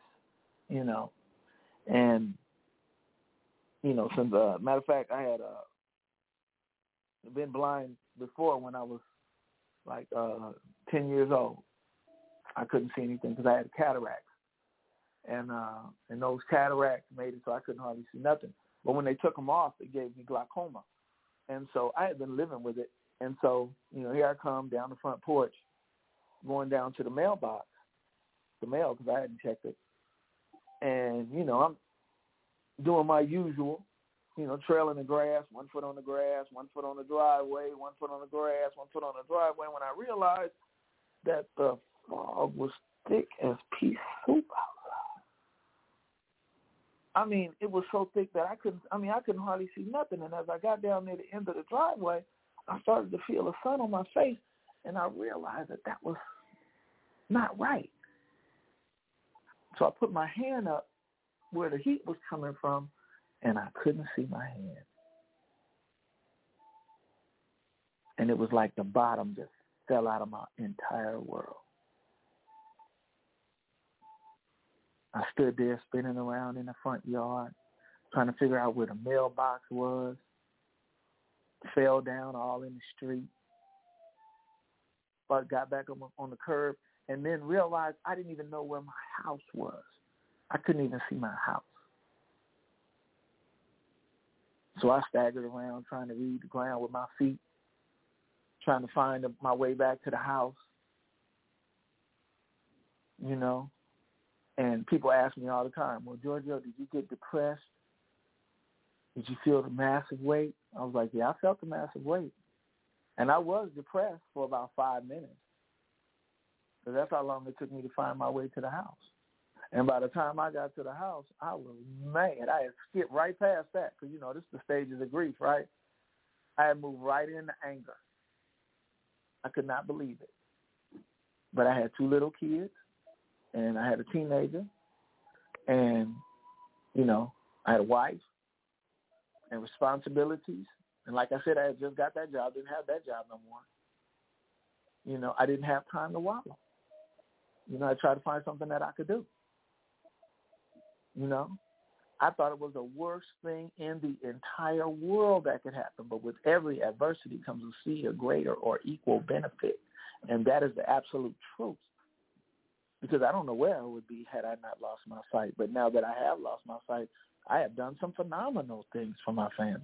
And, since, matter of fact, I had been blind before when I was like 10 years old. I couldn't see anything because I had cataracts. And those cataracts made it so I couldn't hardly see nothing. But when they took them off, it gave me glaucoma. And so I had been living with it. And so, here I come down the front porch, going down to the mailbox, the mail, because I hadn't checked it. And, I'm doing my usual, trailing the grass, 1 foot on the grass, 1 foot on the driveway, 1 foot on the grass, 1 foot on the driveway. When I realized that the fog was thick as pea soup outside. I mean, it was so thick that I couldn't hardly see nothing. And as I got down near the end of the driveway, I started to feel the sun on my face, and I realized that was not right. So I put my hand up where the heat was coming from, and I couldn't see my hand. And it was like the bottom just fell out of my entire world. I stood there spinning around in the front yard, trying to figure out where the mailbox was. Fell down all in the street. But got back on the curb and then realized I didn't even know where my house was. I couldn't even see my house. So I staggered around trying to read the ground with my feet, trying to find my way back to the house, you know. And people ask me all the time, well, Giorgio, did you get depressed? Did you feel the massive weight? I was like, yeah, I felt the massive weight. And I was depressed for about 5 minutes. So that's how long it took me to find my way to the house. And by the time I got to the house, I was mad. I had skipped right past that because, you know, this is the stages of grief, right? I had moved right into anger. I could not believe it. But I had 2 little kids, and I had a teenager, and, you know, I had a wife and responsibilities. And like I said, I had just got that job, didn't have that job no more. You know, I didn't have time to wallow. You know, I tried to find something that I could do. You know, I thought it was the worst thing in the entire world that could happen. But with every adversity comes a seed of greater or equal benefit. And that is the absolute truth. Because I don't know where I would be had I not lost my sight. But now that I have lost my sight, I have done some phenomenal things for my family.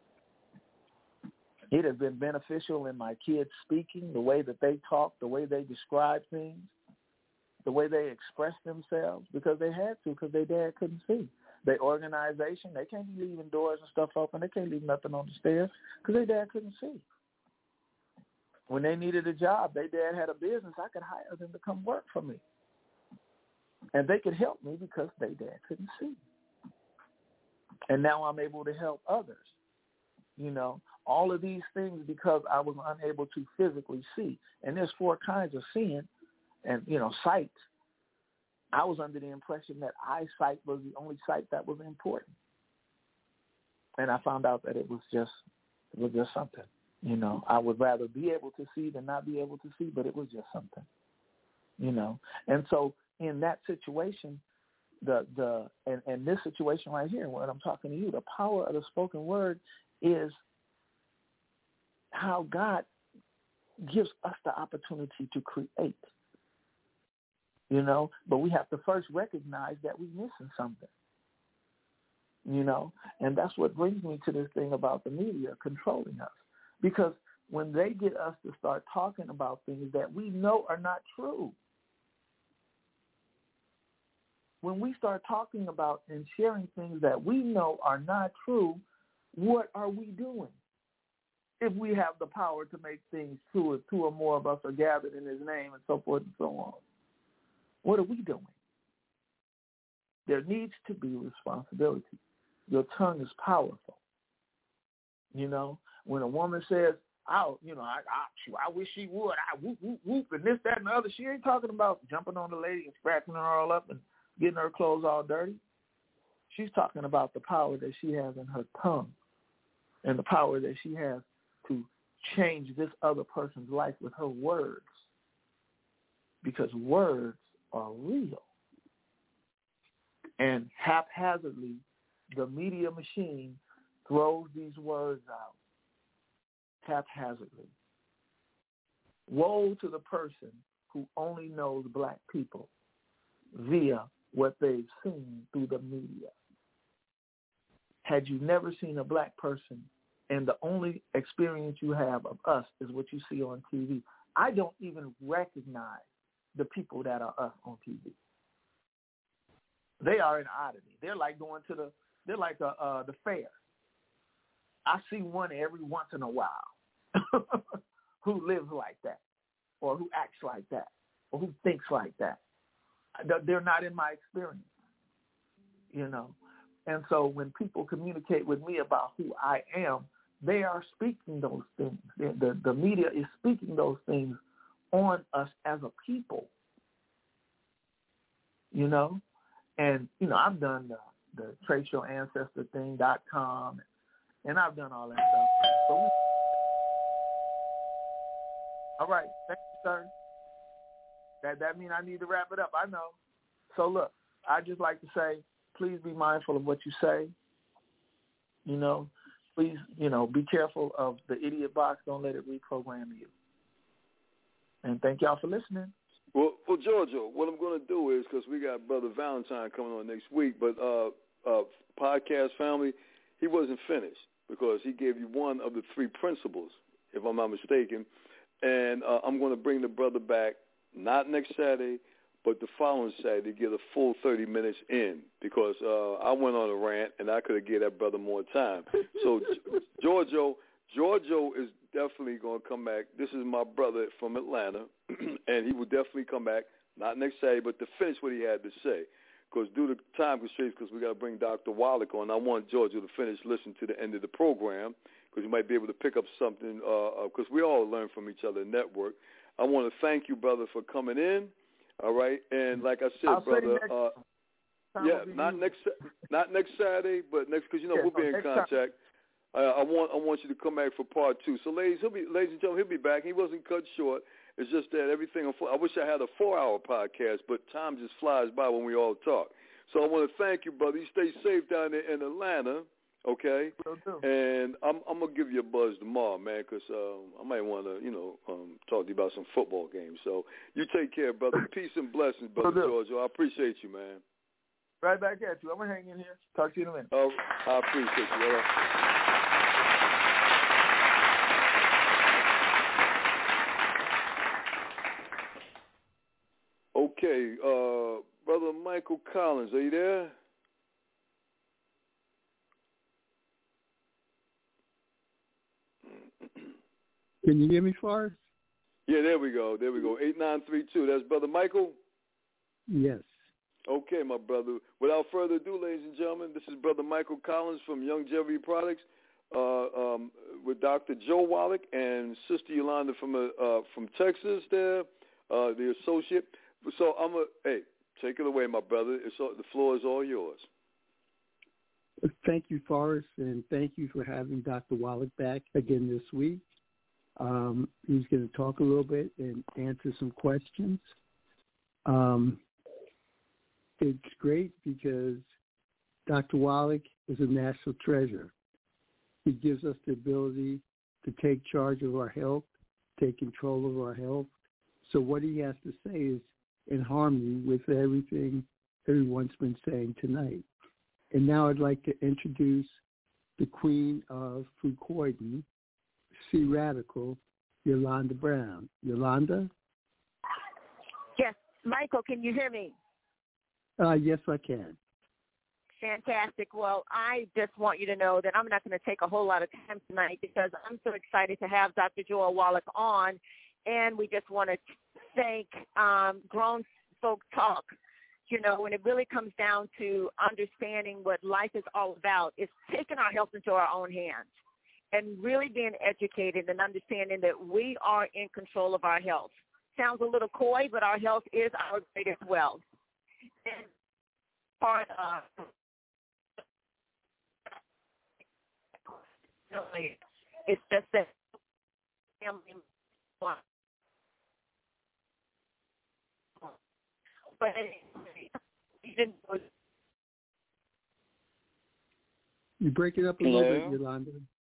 It has been beneficial in my kids speaking, the way that they talk, the way they describe things, the way they express themselves, because they had to, because their dad couldn't see. Their organization, they can't be leaving doors and stuff open. They can't leave nothing on the stairs because their dad couldn't see. When they needed a job, their dad had a business. I could hire them to come work for me. And they could help me because their dad couldn't see. And now I'm able to help others. You know, all of these things because I was unable to physically see. And there's 4 kinds of seeing and, you know, sight. I was under the impression that eyesight was the only sight that was important. And I found out that it was just something. You know, I would rather be able to see than not be able to see, but it was just something. You know, and so in that situation, and this situation right here, when I'm talking to you, the power of the spoken word is how God gives us the opportunity to create. You know, but we have to first recognize that we're missing something. You know, and that's what brings me to this thing about the media controlling us. Because when they get us to start talking about things that we know are not true, when we start talking about and sharing things that we know are not true, what are we doing? If we have the power to make things true, if 2 or more of us are gathered in his name and so forth and so on, what are we doing? There needs to be responsibility. Your tongue is powerful. You know, when a woman says, I wish she would, I whoop, whoop, whoop, and this, that, and the other, she ain't talking about jumping on the lady and scratching her all up and getting her clothes all dirty. She's talking about the power that she has in her tongue and the power that she has to change this other person's life with her words, because words are real. And haphazardly, the media machine throws these words out haphazardly. Woe to the person who only knows black people via what they've seen through the media. Had you never seen a black person and the only experience you have of us is what you see on TV, I don't even recognize the people that are us on TV. They are an oddity. They're like going to the fair. I see one every once in a while who lives like that, or who acts like that, or who thinks like that. They're not in my experience, you know. And so when people communicate with me about who I am, they are speaking those things. The media is speaking those things on us as a people. you know. And, you know, I've done the traceyourancestorthing.com, and I've done all that stuff. All right. Thank you, sir. That means I need to wrap it up. I know. So, look, I just like to say, please be mindful of what you say. You know, please, you know, be careful of the idiot box. Don't let it reprogram you. And thank y'all for listening. Well, Giorgio, what I'm going to do is, because we got Brother Valentine coming on next week, but podcast family, he wasn't finished because he gave you one of the three principles, if I'm not mistaken. And I'm going to bring the brother back, not next Saturday, but the following Saturday, to get a full 30 minutes in, because I went on a rant, and I could have given that brother more time. So Giorgio is definitely going to come back. This is my brother from Atlanta, and he will definitely come back, not next Saturday, but to finish what he had to say. Because due to time constraints, because we got to bring Dr. Wallach on, I want Giorgio to finish listening to the end of the program, because you might be able to pick up something, because we all learn from each other in network. I want to thank you, brother, for coming in. All right, and like I said, brother, not next Saturday, but next, because you know we'll be in contact. I want you to come back for part 2. So, ladies and gentlemen, he'll be back. He wasn't cut short. It's just that everything. I wish I had a 4-hour podcast, but time just flies by when we all talk. So I want to thank you, brother. You stay safe down there in Atlanta. Okay, and I'm gonna give you a buzz tomorrow, man, because I might want to, talk to you about some football games. So you take care, brother. Peace and blessings, brother Giorgio. I appreciate you, man. Right back at you. I'm gonna hang in here. Talk to you in a minute. I appreciate you. Okay, brother Michael Collins, are you there? Can you hear me, Forrest? Yeah, there we go. 8932. That's Brother Michael? Yes. Okay, my brother. Without further ado, ladies and gentlemen, this is Brother Michael Collins from Longevity Products with Dr. Joe Wallach and Sister Yolanda from Texas there, the associate. So hey, take it away, my brother. The floor is all yours. Thank you, Forrest, and thank you for having Dr. Wallach back again this week. He's going to talk a little bit and answer some questions. It's great because Dr. Wallach is a national treasure. He gives us the ability to take charge of our health, take control of our health. So what he has to say is in harmony with everything everyone's been saying tonight. And now I'd like to introduce the queen of Fucoidan, C Radical, Yolanda Brown. Yolanda? Yes. Michael, can you hear me? Yes, I can. Fantastic. Well, I just want you to know that I'm not going to take a whole lot of time tonight because I'm so excited to have Dr. Joel Wallach on, and we just want to thank Grown Folk Talk. When it really comes down to understanding what life is all about, it's taking our health into our own hands and really being educated and understanding that we are in control of our health. Sounds a little coy, but our health is our greatest wealth. And part of it's just that family, but you break it up a little bit, Yolanda.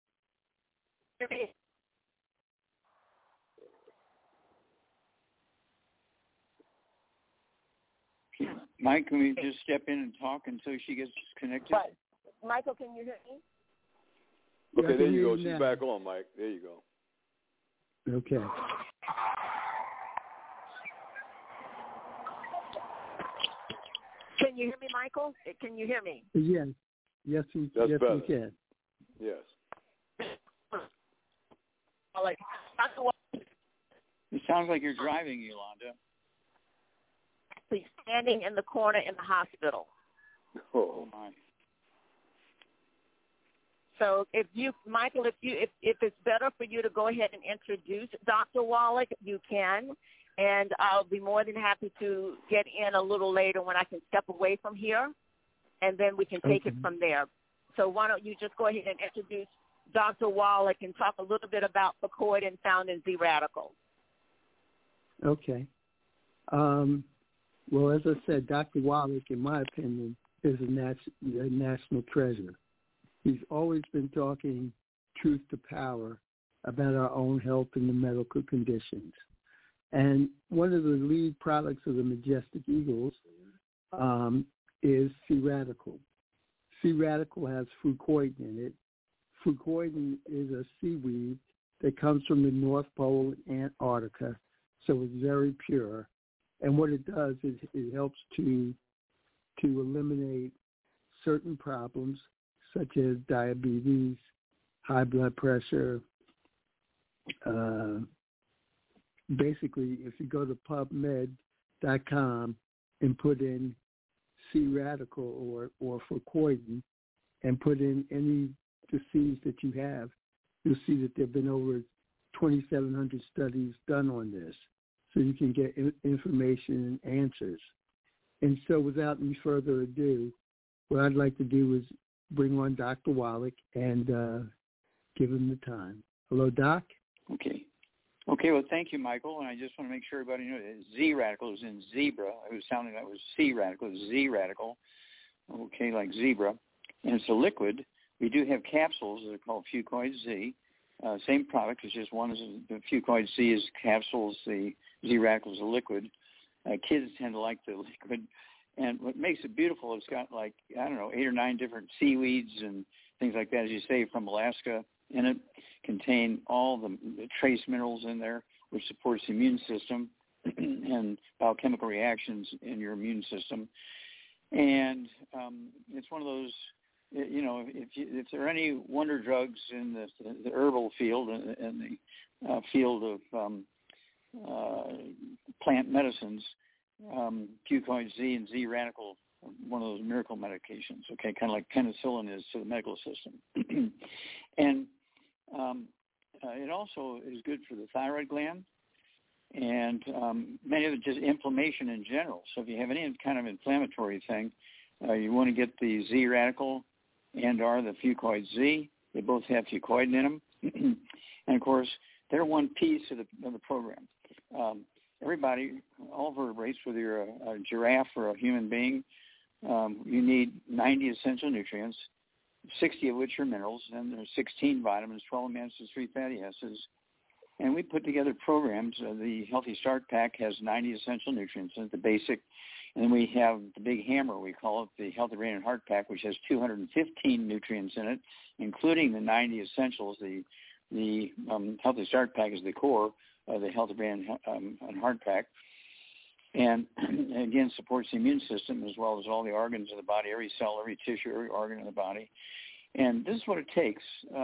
Mike, can we just step in and talk until she gets connected? Right. Michael, can you hear me? Okay, there you go. She's back on, Mike. There you go. Okay. Can you hear me, Michael? Can you hear me? Yes. Yes, we can. Yes. It sounds like you're driving, Yolanda. He's standing in the corner in the hospital. Oh my! So Michael, if it's better for you to go ahead and introduce Dr. Wallach, you can. and I'll be more than happy to get in a little later when I can step away from here, and then we can take it from there. So why don't you just go ahead and introduce Dr. Wallach and talk a little bit about fucoidan found in Z radicals. Okay. Well, as I said, Dr. Wallach, in my opinion, is a national treasure. He's always been talking truth to power about our own health and the medical conditions. And one of the lead products of the Majestic Eagles is C-Radical. C-Radical has fucoidan in it. Fucoidan is a seaweed that comes from the North Pole in Antarctica, so it's very pure. And what it does is it helps to eliminate certain problems such as diabetes, high blood pressure. Basically, if you go to PubMed.com and put in C-Radical or fucoidan and put in any disease that you have, you'll see that there have been over 2,700 studies done on this, so you can get information and answers. And so without any further ado, what I'd like to do is bring on Dr. Wallach and give him the time. Hello, Doc? Okay, well, thank you, Michael. And I just want to make sure everybody knows that Z-Radical is in zebra. It was sounding like it was C-Radical. It's Z-Radical, okay, like zebra. And it's a liquid. We do have capsules that are called Fucoid Z. Same product. It's just one is the Fucoid Z is capsules. The Z-Radical is a liquid. Kids tend to like the liquid. And what makes it beautiful, it's got 8 or 9 different seaweeds and things like that, as you say, from Alaska in it. Contain all the trace minerals in there, which supports the immune system and biochemical reactions in your immune system. And it's one of those, if there are any wonder drugs in the herbal field and the field of plant medicines, Fucoid Z and Z-Radical are one of those miracle medications, okay, kind of like penicillin is to the medical system. And it also is good for the thyroid gland and many of it just inflammation in general. So if you have any kind of inflammatory thing, you want to get the Z-Radical and/or the Fucoid Z. They both have fucoidan in them. And, of course, they're one piece of the program. Everybody, all vertebrates, whether you're a giraffe or a human being, you need 90 essential nutrients, 60 of which are minerals, and there's 16 vitamins, 12 amino acids, 3 fatty acids. And we put together programs. The Healthy Start Pack has 90 essential nutrients in the basic. And then we have the big hammer, we call it the Healthy Brain and Heart Pack, which has 215 nutrients in it, including the 90 essentials. The Healthy Start Pack is the core of the Healthy Brain and Heart Pack. And, again, supports the immune system as well as all the organs of the body, every cell, every tissue, every organ in the body. And this is what it takes.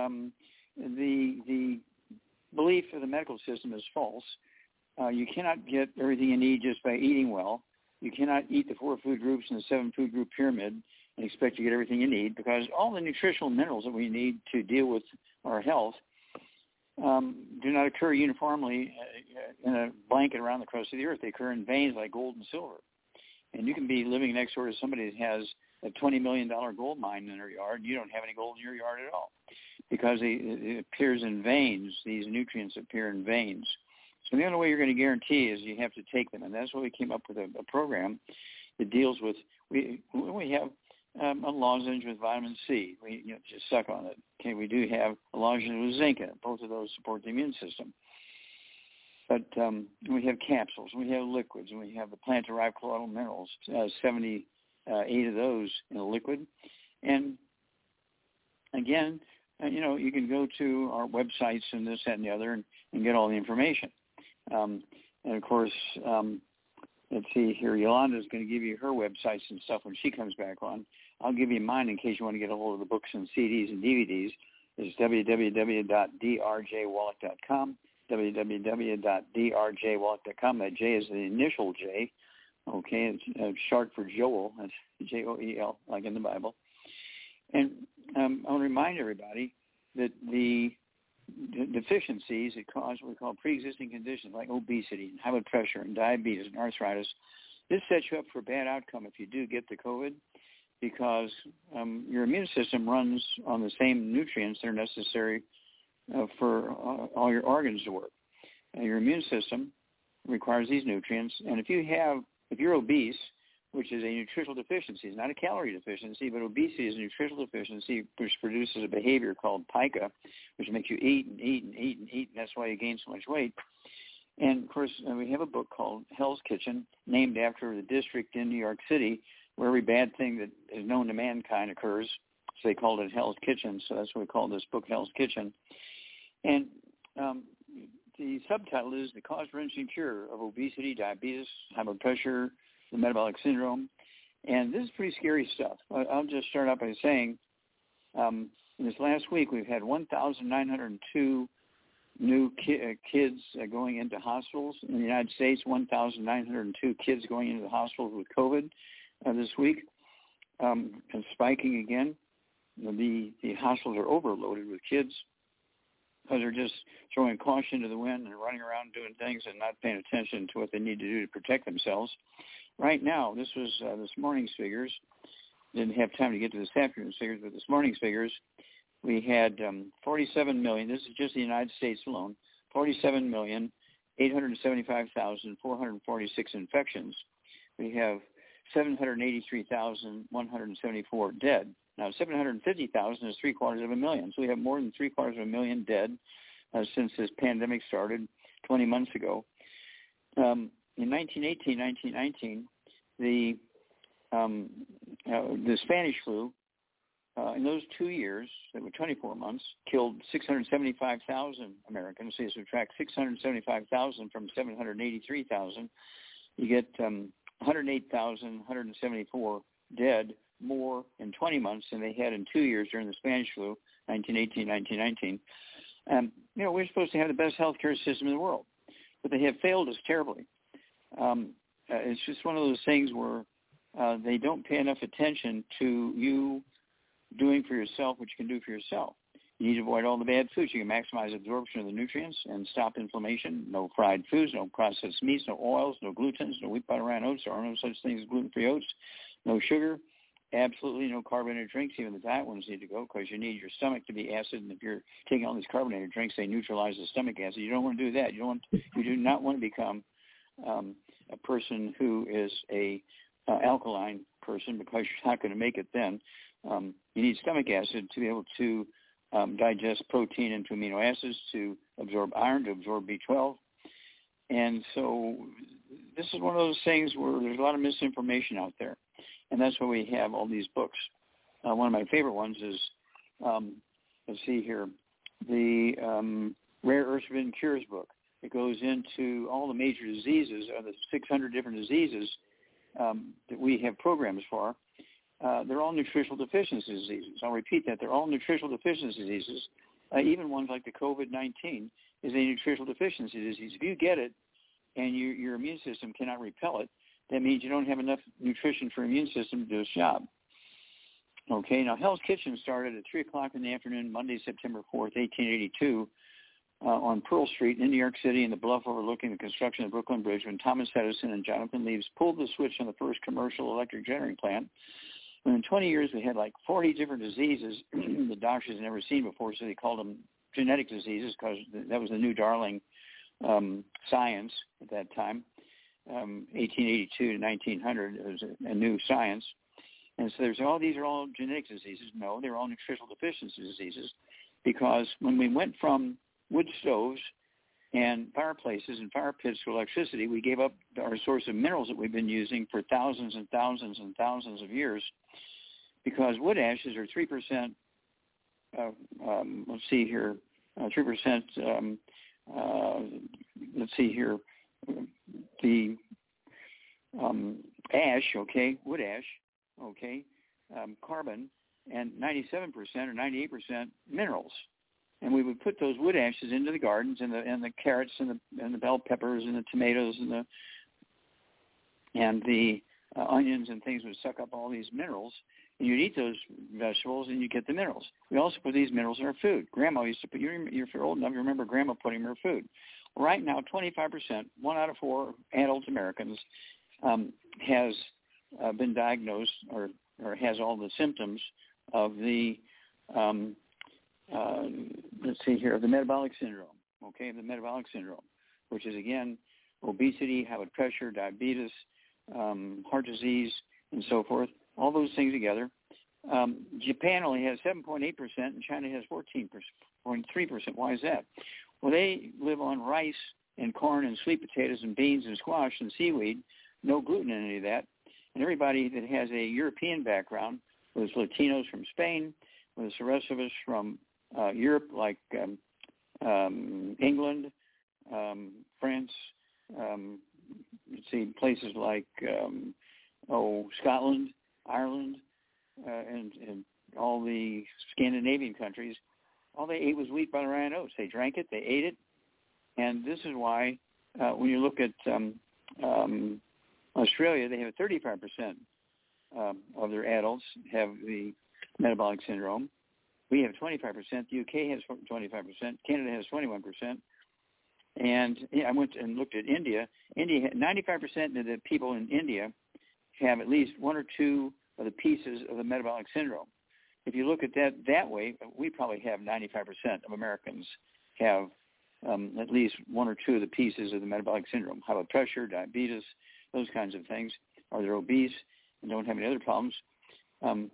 The belief of the medical system is false. You cannot get everything you need just by eating well. You cannot eat the 4 food groups in the 7 food group pyramid and expect to get everything you need, because all the nutritional minerals that we need to deal with our health do not occur uniformly in a blanket around the crust of the earth. They occur in veins like gold and silver. And you can be living next door to somebody that has a $20 million gold mine in their yard, and you don't have any gold in your yard at all, because it appears in veins. These nutrients appear in veins. So the only way you're going to guarantee is you have to take them, and that's why we came up with a program that deals with, we have a lozenge with vitamin C. We just suck on it. Okay, we do have a lozenge with zinc in it. Both of those support the immune system. But we have capsules, we have liquids, and we have the plant-derived colloidal minerals, 78 of those in a liquid. And again, you can go to our websites and this, that, and the other and get all the information. And, of course, let's see here, Yolanda's going to give you her websites and stuff when she comes back on. I'll give you mine in case you want to get a hold of the books and CDs and DVDs. It's www.drjwallach.com, www.drjwallach.com. That J is the initial J. Okay, it's short for Joel. That's Joel, like in the Bible. And I want to remind everybody that the deficiencies that cause what we call pre-existing conditions like obesity and high blood pressure and diabetes and arthritis. This sets you up for a bad outcome if you do get the COVID, because your immune system runs on the same nutrients that are necessary for all your organs to work. Your immune system requires these nutrients, and if you're obese, which is a nutritional deficiency, it's not a calorie deficiency, but obesity is a nutritional deficiency which produces a behavior called pica, which makes you eat and eat and eat and eat, and that's why you gain so much weight. And, of course, we have a book called Hell's Kitchen, named after the district in New York City where every bad thing that is known to mankind occurs. So they called it Hell's Kitchen, so that's why we call this book Hell's Kitchen. And the subtitle is The Cause, Prevention, and Cure of Obesity, Diabetes, High Blood Pressure, the Metabolic Syndrome. And this is pretty scary stuff. I'll just start out by saying in this last week we've had 1,902 new kids going into hospitals in the United States, 1,902 kids going into the hospitals with COVID this week, and spiking again. The hospitals are overloaded with kids because they're just throwing caution to the wind and running around doing things and not paying attention to what they need to do to protect themselves. Right now, this was this morning's figures. Didn't have time to get to this afternoon's figures, but this morning's figures, we had 47 million, this is just the United States alone, 47,875,446 infections. We have 783,174 dead. Now, 750,000 is 750,000, so we have more than 750,000 dead since this pandemic started 20 months ago. In 1918, 1919, the Spanish flu, in those 2 years, that were 24 months, killed 675,000 Americans. So you subtract 675,000 from 783,000, you get 108,174 dead more in 20 months than they had in 2 years during the Spanish flu, 1918, 1919. We're supposed to have the best healthcare system in the world, but they have failed us terribly. It's just one of those things where they don't pay enough attention to you doing for yourself what you can do for yourself. You need to avoid all the bad foods. You can maximize absorption of the nutrients and stop inflammation. No fried foods, no processed meats, no oils, no glutens, no wheat, butter, and oats. There are no such things as gluten-free oats. No sugar. Absolutely no carbonated drinks. Even the diet ones need to go because you need your stomach to be acid. And if you're taking all these carbonated drinks, they neutralize the stomach acid. You don't want to do that. You do not want to become a person who is a alkaline person, because you're not going to make it then. You need stomach acid to be able to digest protein into amino acids, to absorb iron, to absorb B12. And so this is one of those things where there's a lot of misinformation out there. And that's why we have all these books. One of my favorite ones is, let's see here, the Rare Earths Forbidden Cures book. It goes into all the major diseases, the 600 different diseases that we have programs for. They're all nutritional deficiency diseases. I'll repeat that. They're all nutritional deficiency diseases. Even ones like the COVID-19 is a nutritional deficiency disease. If you get it and your immune system cannot repel it, that means you don't have enough nutrition for your immune system to do its job. Okay, now Hell's Kitchen started at 3 o'clock in the afternoon, Monday, September 4th, 1882, on Pearl Street in New York City, in the bluff overlooking the construction of the Brooklyn Bridge, when Thomas Edison and Jonathan Leaves pulled the switch on the first commercial electric generating plant. And in 20 years, we had like 40 different diseases the doctors had never seen before, so they called them genetic diseases because that was the new darling science at that time. 1882 to 1900, it was a new science. And so these are all genetic diseases. No, they're all nutritional deficiency diseases, because when we went from wood stoves and fireplaces and fire pits for electricity, we gave up our source of minerals that we've been using for thousands and thousands and thousands of years, because wood ashes are 3%, let's see here, 3%, let's see here, the ash, okay, wood ash, okay, carbon, and 97% or 98% minerals. And we would put those wood ashes into the gardens, and the carrots and the bell peppers and the tomatoes and the onions and things would suck up all these minerals. And you'd eat those vegetables and you get the minerals. We also put these minerals in our food. Grandma used to put, if you're old enough, you remember Grandma putting them in her food. Right now, 25%, 1 out of 4 adult Americans has been diagnosed or has all the symptoms of the, the metabolic syndrome, okay, the metabolic syndrome, which is, again, obesity, high blood pressure, diabetes, heart disease, and so forth, all those things together. Japan only has 7.8%, and China has 14.3%. Why is that? Well, they live on rice and corn and sweet potatoes and beans and squash and seaweed, no gluten in any of that. And everybody that has a European background, whether it's Latinos from Spain, whether it's the rest of us from Europe, like England, France, places like Scotland, Ireland, and all the Scandinavian countries, all they ate was wheat, butter, and oats. They drank it, they ate it, and this is why when you look at Australia, they have 35% of their adults have the metabolic syndrome. We have 25%. The UK has 25%. Canada has 21%. And I went and looked at India. 95% of the people in India have at least 1 or 2 of the pieces of the metabolic syndrome. If you look at that way, we probably have 95% of Americans have at least 1 or 2 of the pieces of the metabolic syndrome, high blood pressure, diabetes, those kinds of things, or they're obese and don't have any other problems. And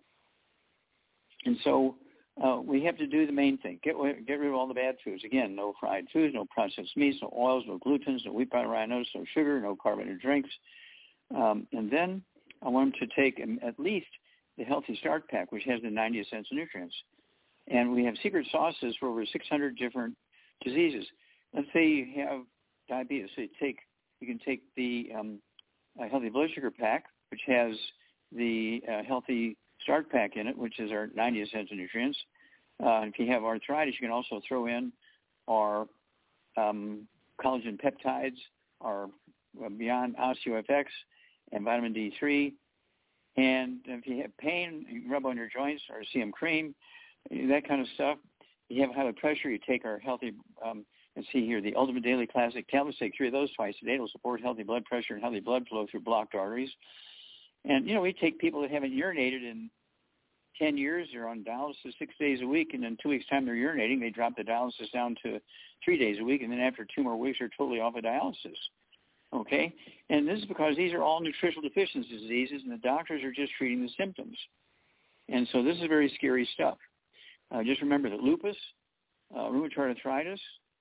so we have to do the main thing, get rid of all the bad foods. Again, no fried foods, no processed meats, no oils, no glutens, no wheat, butter, and oats, no sugar, no carbonated drinks. And then I want them to take at least the Healthy Start Pack, which has the 90 essential nutrients. And we have secret sauces for over 600 different diseases. Let's say you have diabetes. So you can take the Healthy Blood Sugar Pack, which has the Healthy Start Pack in it, which is our 90 essential nutrients. If you have arthritis, you can also throw in our collagen peptides, our Beyond OsteoFX, and vitamin D3. And if you have pain, you can rub on your joints or CM cream, that kind of stuff. You have high blood pressure, you take our healthy, let's see here, the Ultimate Daily Classic tablets. Take 3 of those twice a day. It'll support healthy blood pressure and healthy blood flow through blocked arteries. And, we take people that haven't urinated in 10 years. They're on dialysis 6 days a week, and in 2 weeks' time they're urinating. They drop the dialysis down to 3 days a week, and then after 2 more weeks they're totally off of dialysis. Okay? And this is because these are all nutritional deficiency diseases, and the doctors are just treating the symptoms. And so this is very scary stuff. Just remember that lupus, rheumatoid arthritis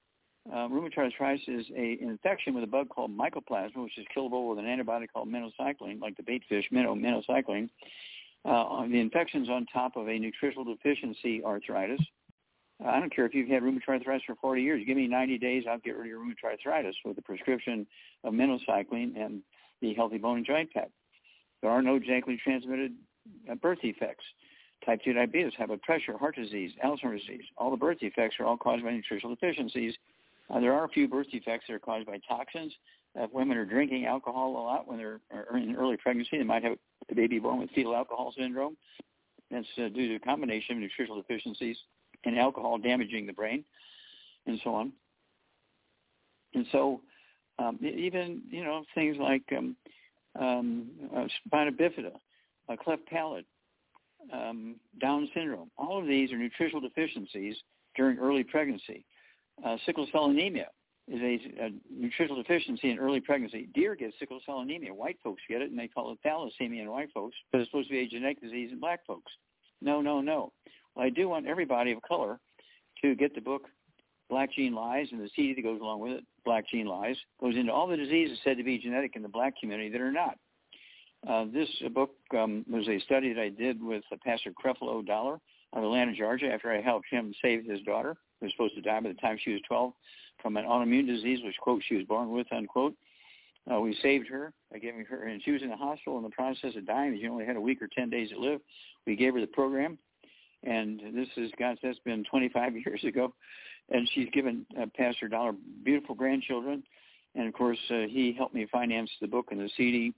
is an infection with a bug called mycoplasma, which is killable with an antibiotic called minocycline, like the bait fish, minocycline. The infection's on top of a nutritional deficiency arthritis. I don't care if you've had rheumatoid arthritis for 40 years. Give me 90 days, I'll get rid of your rheumatoid arthritis with a prescription of minocycline and the Healthy Bone and Joint Pack. There are no genetically transmitted birth defects. Type 2 diabetes, high blood pressure, heart disease, Alzheimer's disease. All the birth defects are all caused by nutritional deficiencies. There are a few birth defects that are caused by toxins. If women are drinking alcohol a lot when they're in early pregnancy, they might have a baby born with fetal alcohol syndrome. That's due to a combination of nutritional deficiencies and alcohol damaging the brain, and so on. And so even, things like spina bifida, a cleft palate, Down syndrome, all of these are nutritional deficiencies during early pregnancy. Sickle cell anemia is a nutritional deficiency in early pregnancy. Deer get sickle cell anemia. White folks get it, and they call it thalassemia in white folks, but it's supposed to be a genetic disease in black folks. No. Well, I do want everybody of color to get the book Black Gene Lies, and the CD that goes along with it, Black Gene Lies, goes into all the diseases said to be genetic in the black community that are not. This book was a study that I did with Pastor Creflo Dollar out of Atlanta, Georgia, after I helped him save his daughter, who was supposed to die by the time she was 12 from an autoimmune disease, which, quote, she was born with, unquote. We saved her by giving her, and she was in the hospital in the process of dying. She only had a week or 10 days to live. We gave her the program, and this is, gosh, that's been 25 years ago. And she's given Pastor Dollar beautiful grandchildren. And, of course, he helped me finance the book and the CD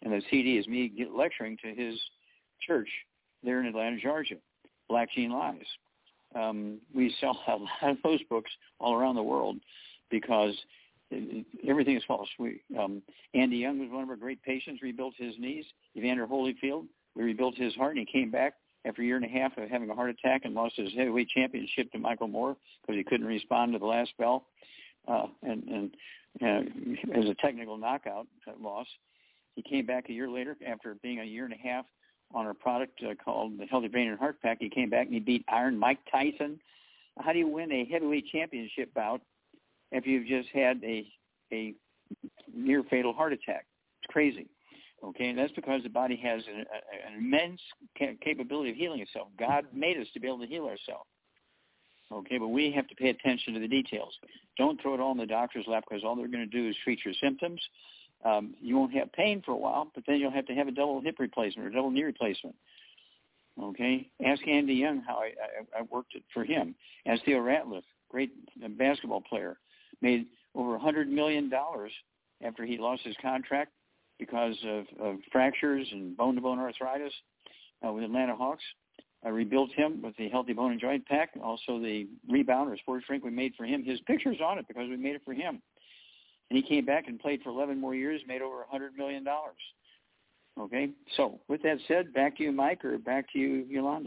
And the CD is me lecturing to his church there in Atlanta, Georgia, Black Gene Lies. We sell a lot of those books all around the world because everything is false. Andy Young was one of our great patients, rebuilt his knees. Evander Holyfield, we rebuilt his heart, and he came back after a year and a half of having a heart attack and lost his heavyweight championship to Michael Moore because he couldn't respond to the last bell. And as a technical knockout loss, he came back a year later after being a year and a half on a product called the Healthy Brain and Heart Pack. He came back and he beat Iron Mike Tyson. How do you win a heavyweight championship bout if you've just had a near fatal heart attack? It's crazy. Okay, and that's because the body has an immense capability of healing itself. God made us to be able to heal ourselves. Okay, but we have to pay attention to the details. Don't throw it all in the doctor's lap because all they're going to do is treat your symptoms. You won't have pain for a while, but then you'll have to have a double hip replacement or double knee replacement. Okay? Ask Andy Young how I worked it for him. Ask Theo Ratliff, great basketball player, made over $100 million after he lost his contract because of fractures and bone-to-bone arthritis with Atlanta Hawks. I rebuilt him with the Healthy Bone and Joint Pack, also the Rebound or Sports Drink we made for him. His picture's on it because we made it for him. And he came back and played for 11 more years, made over $100 million. Okay? So with that said, back to you, Mike, or back to you, Yolanda.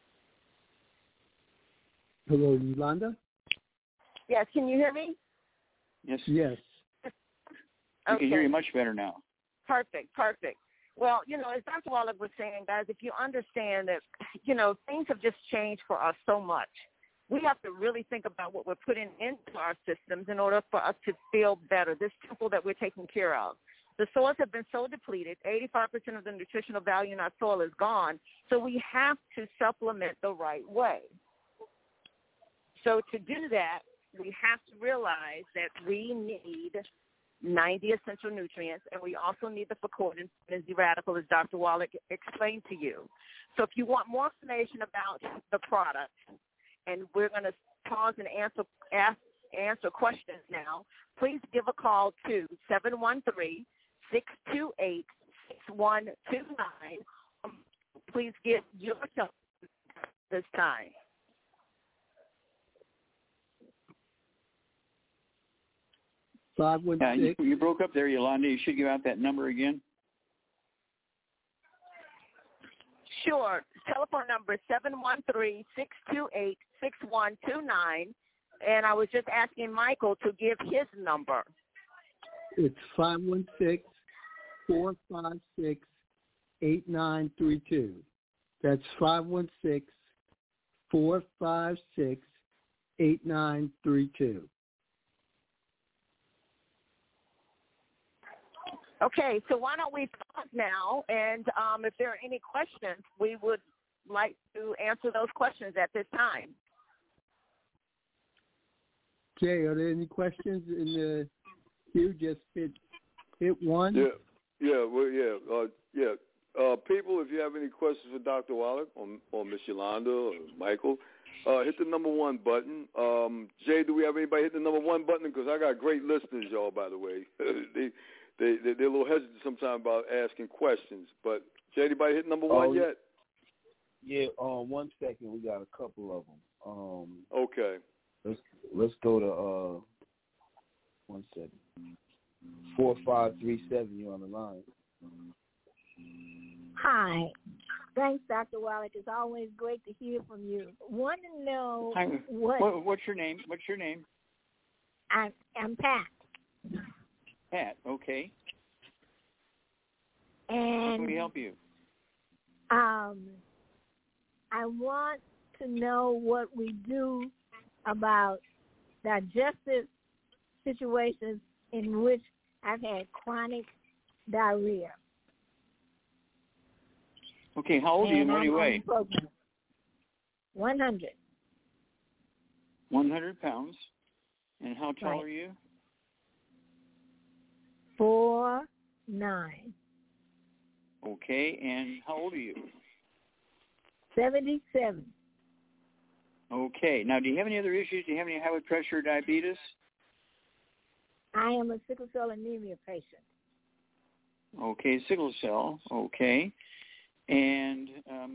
Hello, Yolanda? Yes, can you hear me? Yes. I can hear you much better now. Perfect. Well, as Dr. Wallach was saying, guys, if you understand that, things have just changed for us so much. We have to really think about what we're putting into our systems in order for us to feel better, this temple that we're taking care of. The soils have been so depleted, 85% of the nutritional value in our soil is gone, so we have to supplement the right way. So to do that, we have to realize that we need 90 essential nutrients, and we also need the Facordin and Z-Radical, as Dr. Wallach explained to you. So if you want more information about the product, and we're going to pause and answer questions now, please give a call to 713-628-6129. Please give your telephone this time. You broke up there, Yolanda. You should give out that number again. Sure. Telephone number is 713-628-6129. And I was just asking Michael to give his number. It's 516-456-8932. That's 516-456-8932. Okay, so why don't we pause now, and if there are any questions, we would like to answer those questions at this time. Jay, are there any questions in the queue? Just hit one. People, if you have any questions for Dr. Wallach or Miss Yolanda or Michael, hit the number 1 button. Jay, do we have anybody hit the number 1 button? Because I got great listeners, y'all, by the way. They're a little hesitant sometimes about asking questions. But, Jay, anybody hit number 1 yet? Yeah, 1 second. We got a couple of them. Okay. Let's go to 1 second. 4537, you're on the line. Hi. Thanks, Dr. Wallach. It's always great to hear from you. Want to know what's your name? I'm Pat. Pat, okay. And how can we help you? I want to know what we do about digestive situations in which I've had chronic diarrhea. Okay, how old are you and what do you weigh? 100. 100 pounds. And how tall are you? 4'9". Okay, and how old are you? 77. Okay, now do you have any other issues? Do you have any high blood pressure or diabetes? I am a sickle cell anemia patient. Okay, sickle cell. Okay. And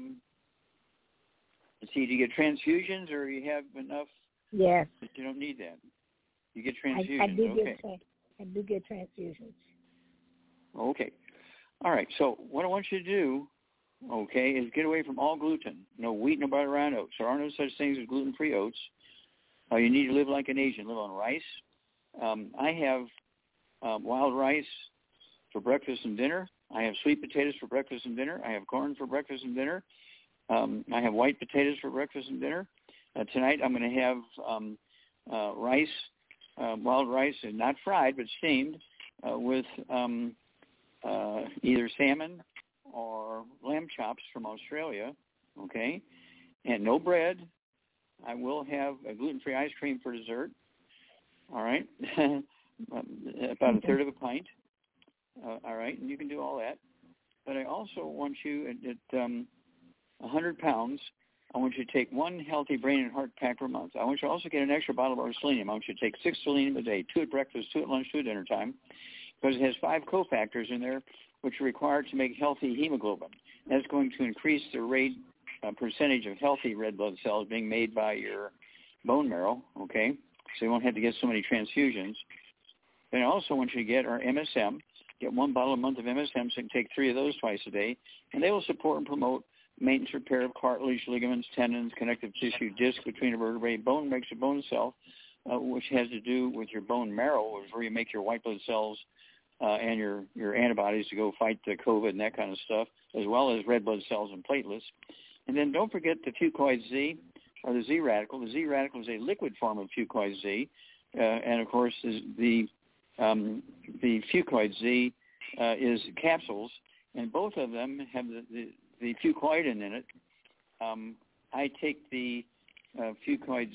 let's see, do you get transfusions or you have enough? Yes. That you don't need that. You get transfusions. I do get transfusions. Okay. All right. So what I want you to do, okay, is get away from all gluten. No wheat, no butter, rye oats. There are no such things as gluten-free oats. You need to live like an Asian, live on rice. I have wild rice for breakfast and dinner. I have sweet potatoes for breakfast and dinner. I have corn for breakfast and dinner. I have white potatoes for breakfast and dinner. Tonight I'm going to have rice, wild rice, and not fried but steamed with either salmon or lamb chops from Australia, okay, and no bread. I will have a gluten-free ice cream for dessert, all right, about a third of a pint, all right, and you can do all that. But I also want you at 100 pounds, I want you to take one healthy brain and heart pack per month. I want you to also get an extra bottle of our selenium. I want you to take 6 selenium a day, 2 at breakfast, 2 at lunch, 2 at dinner time, because it has 5 cofactors in there which are required to make healthy hemoglobin. That's going to increase the rate, percentage of healthy red blood cells being made by your bone marrow, okay? So you won't have to get so many transfusions. Then I also want you to get our MSM. Get 1 bottle a month of MSM, so you can take 3 of those twice a day, and they will support and promote maintenance repair of cartilage, ligaments, tendons, connective tissue, disc between the vertebrae. Bone makes a bone cell, which has to do with your bone marrow, which is where you make your white blood cells and your antibodies to go fight the COVID and that kind of stuff, as well as red blood cells and platelets. And then don't forget the fucoid Z, or the Z radical. The Z radical is a liquid form of fucoid Z, and of course the fucoid Z is capsules, and both of them have the fucoidin in it. I take the fucoid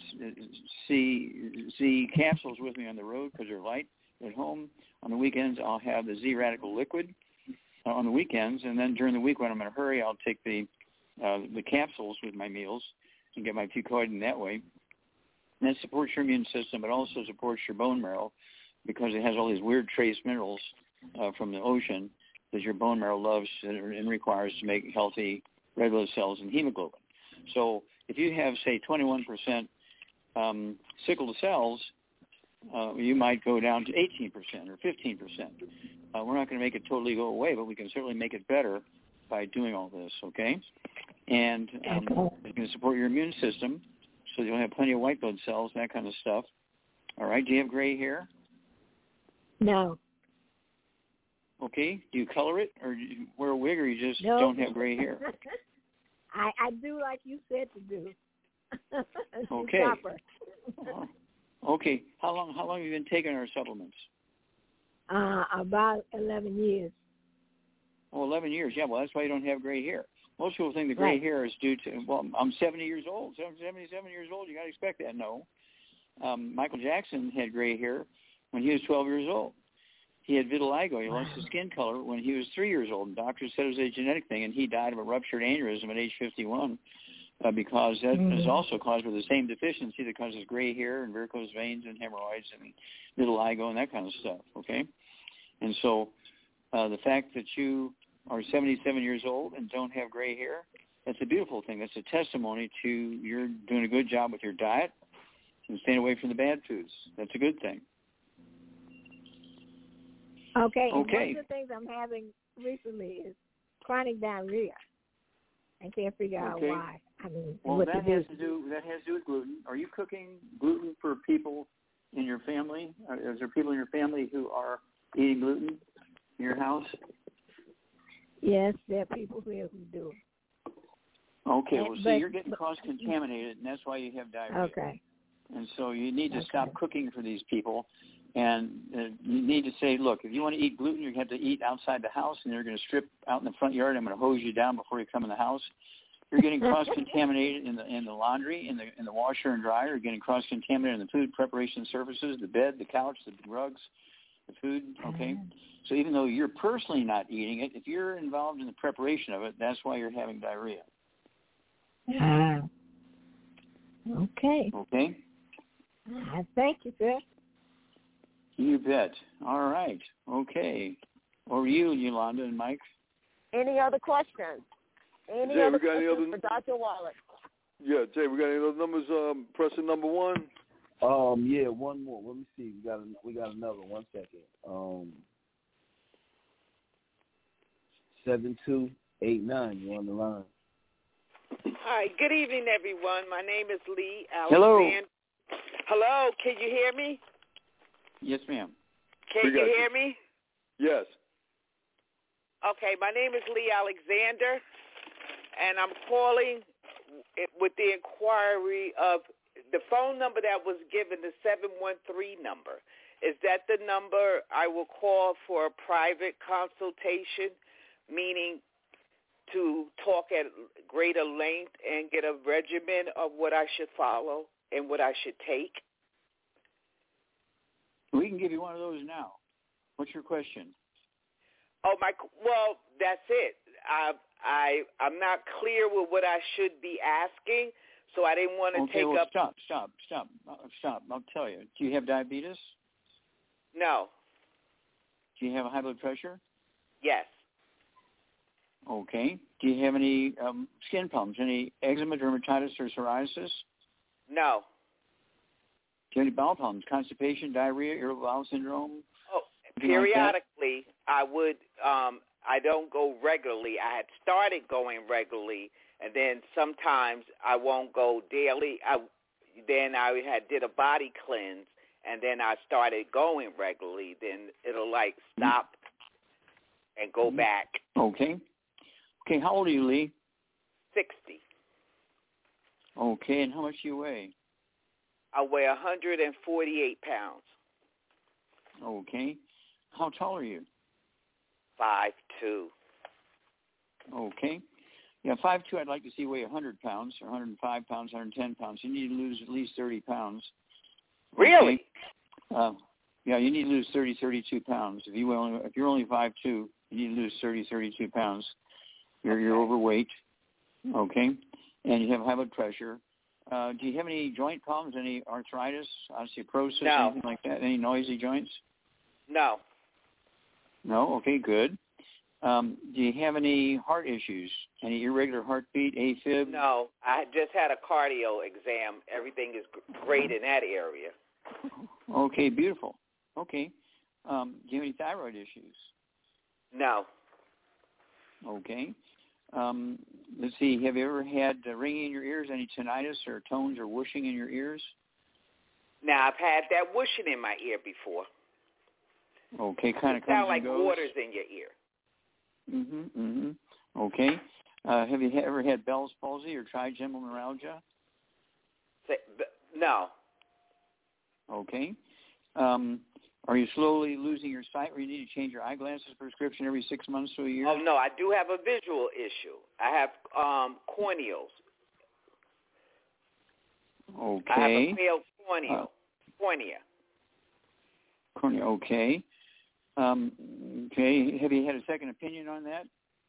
Z capsules with me on the road because they're light. At home on the weekends, I'll have the Z radical liquid on the weekends, and then during the week when I'm in a hurry, I'll take the capsules with my meals and get my fucoidin that way. And that supports your immune system. It also supports your bone marrow because it has all these weird trace minerals from the ocean that your bone marrow loves and requires to make healthy red blood cells and hemoglobin. So if you have, say, 21% sickle cells, you might go down to 18% or 15%. We're not going to make it totally go away, but we can certainly make it better by doing all this, okay? And it's going to support your immune system so you'll have plenty of white blood cells, that kind of stuff. All right, do you have gray hair? No. Okay, do you color it, or do you wear a wig, or you just don't have gray hair? I do like you said to do. Okay. Okay, how long have you been taking our supplements? About 11 years. Oh, 11 years, yeah, well, that's why you don't have gray hair. Most people think the gray hair is due to, well, I'm 70 years old. 77 years old, you got to expect that. No. Michael Jackson had gray hair when he was 12 years old. He had vitiligo. He lost his skin color when he was 3 years old. And doctors said it was a genetic thing, and he died of a ruptured aneurysm at age 51 because that is also caused by the same deficiency that causes gray hair and varicose veins and hemorrhoids and vitiligo and that kind of stuff, okay? And so the fact that you are 77 years old and don't have gray hair, that's a beautiful thing. That's a testimony to you're doing a good job with your diet and staying away from the bad foods. That's a good thing. Okay. One of the things I'm having recently is chronic diarrhea. I can't figure out why. I mean, well, that has to do with gluten. Are you cooking gluten for people in your family? Is there people in your family who are eating gluten in your house? Yes, there are people here who do. Okay, well, see, you're getting cross-contaminated, and that's why you have diarrhea. Okay. And so you need to stop cooking for these people. And you need to say, look, if you want to eat gluten, you have to eat outside the house, and they're going to strip out in the front yard. I'm going to hose you down before you come in the house. You're getting cross-contaminated in the laundry, in the washer and dryer. You're getting cross-contaminated in the food preparation surfaces, the bed, the couch, the rugs, the food, okay? So even though you're personally not eating it, if you're involved in the preparation of it, that's why you're having diarrhea. Okay. Okay? Thank you, sir. You bet. All right. Okay. Over to you, Yolanda and Mike. Any other questions? Any Jay, other we got any questions other... for Dr. Wallach? Yeah, Jay, we got any other numbers? Pressing number 1. Yeah, one more. Let me see. We got another. 1 second. 7289. You're on the line. Hi. Good evening, everyone. My name is Lee Hello. Alexander. Hello. Can you hear me? Yes, ma'am. Can you hear me? Yes. Okay. My name is Lee Alexander, and I'm calling with the inquiry of the phone number that was given, the 713 number. Is that the number I will call for a private consultation, meaning to talk at greater length and get a regimen of what I should follow and what I should take? We can give you one of those now. What's your question? Well, that's it. I'm not clear with what I should be asking, so I didn't want to take up. Stop. I'll tell you. Do you have diabetes? No. Do you have high blood pressure? Yes. Okay. Do you have any skin problems? Any eczema, dermatitis, or psoriasis? No. Do you have any bowel problems? Constipation, diarrhea, irritable bowel syndrome? Periodically, I would. I don't go regularly. I had started going regularly, and then sometimes I won't go daily. Then I did a body cleanse, and then I started going regularly. Then it'll stop and go back. Okay. Okay. How old are you, Lee? 60. Okay. And how much do you weigh? I weigh 148 pounds. Okay. How tall are you? 5'2". Okay. Yeah, 5'2", I'd like to see you weigh 100 pounds, or 105 pounds, 110 pounds. You need to lose at least 30 pounds. Really? Okay. Yeah, you need to lose 30, 32 pounds. If you're only 5'2", you need to lose 30, 32 pounds. You're overweight. Okay. And you have high blood pressure. Do you have any joint problems, any arthritis, osteoporosis, anything like that? Any noisy joints? No. No? Okay, good. Do you have any heart issues? Any irregular heartbeat, AFib? No. I just had a cardio exam. Everything is great in that area. Okay, beautiful. Okay. Do you have any thyroid issues? No. Okay. Let's see. Have you ever had ringing in your ears, any tinnitus or tones or whooshing in your ears? Now, I've had that whooshing in my ear before. Okay, kind of comes sound like and goes. water's in your ear. Okay. Have you ever had Bell's palsy or trigeminal neuralgia? No. Okay. Are you slowly losing your sight where you need to change your eyeglasses prescription every 6 months to a year? Oh, no, I do have a visual issue. I have corneals. Okay. I have a failed cornea. Cornea, okay. Okay. Have you had a second opinion on that?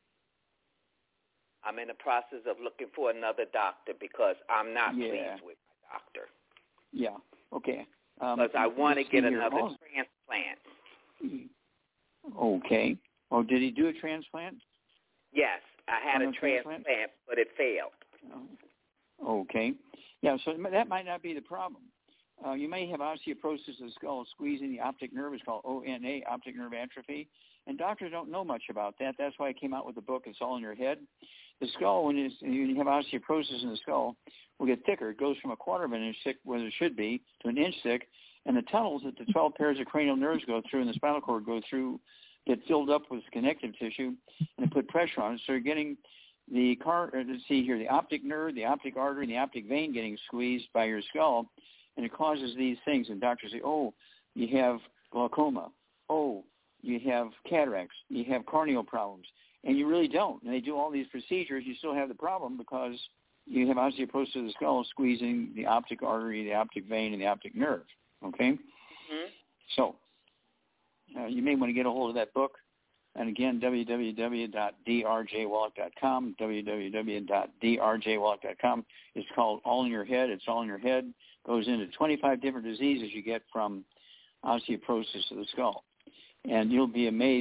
I'm in the process of looking for another doctor because I'm not pleased with my doctor. Yeah. Okay. Because I want to get another transplant. Okay. Oh, did he do a transplant? Yes, I had a transplant, but it failed. Okay. Yeah, so that might not be the problem. You may have osteoporosis of the skull, squeezing the optic nerve. It's called ONA, optic nerve atrophy. And doctors don't know much about that. That's why I came out with the book, It's All in Your Head. The skull, when you have osteoporosis in the skull, will get thicker. It goes from a quarter of an inch thick, where it should be, to an inch thick. And the tunnels that the 12 pairs of cranial nerves go through and the spinal cord go through get filled up with connective tissue, and they put pressure on it. So you're getting the optic nerve, the optic artery, and the optic vein getting squeezed by your skull, and it causes these things. And doctors say, oh, you have glaucoma. Oh, you have cataracts. You have corneal problems. And you really don't. And they do all these procedures. You still have the problem because you have osteoporosis of the skull squeezing the optic artery, the optic vein, and the optic nerve. Okay? Mm-hmm. So you may want to get a hold of that book. And again, www.drjwallach.com, www.drjwallach.com. It's called All in Your Head. It's All in Your Head. Goes into 25 different diseases you get from osteoporosis of the skull. And you'll be amazed at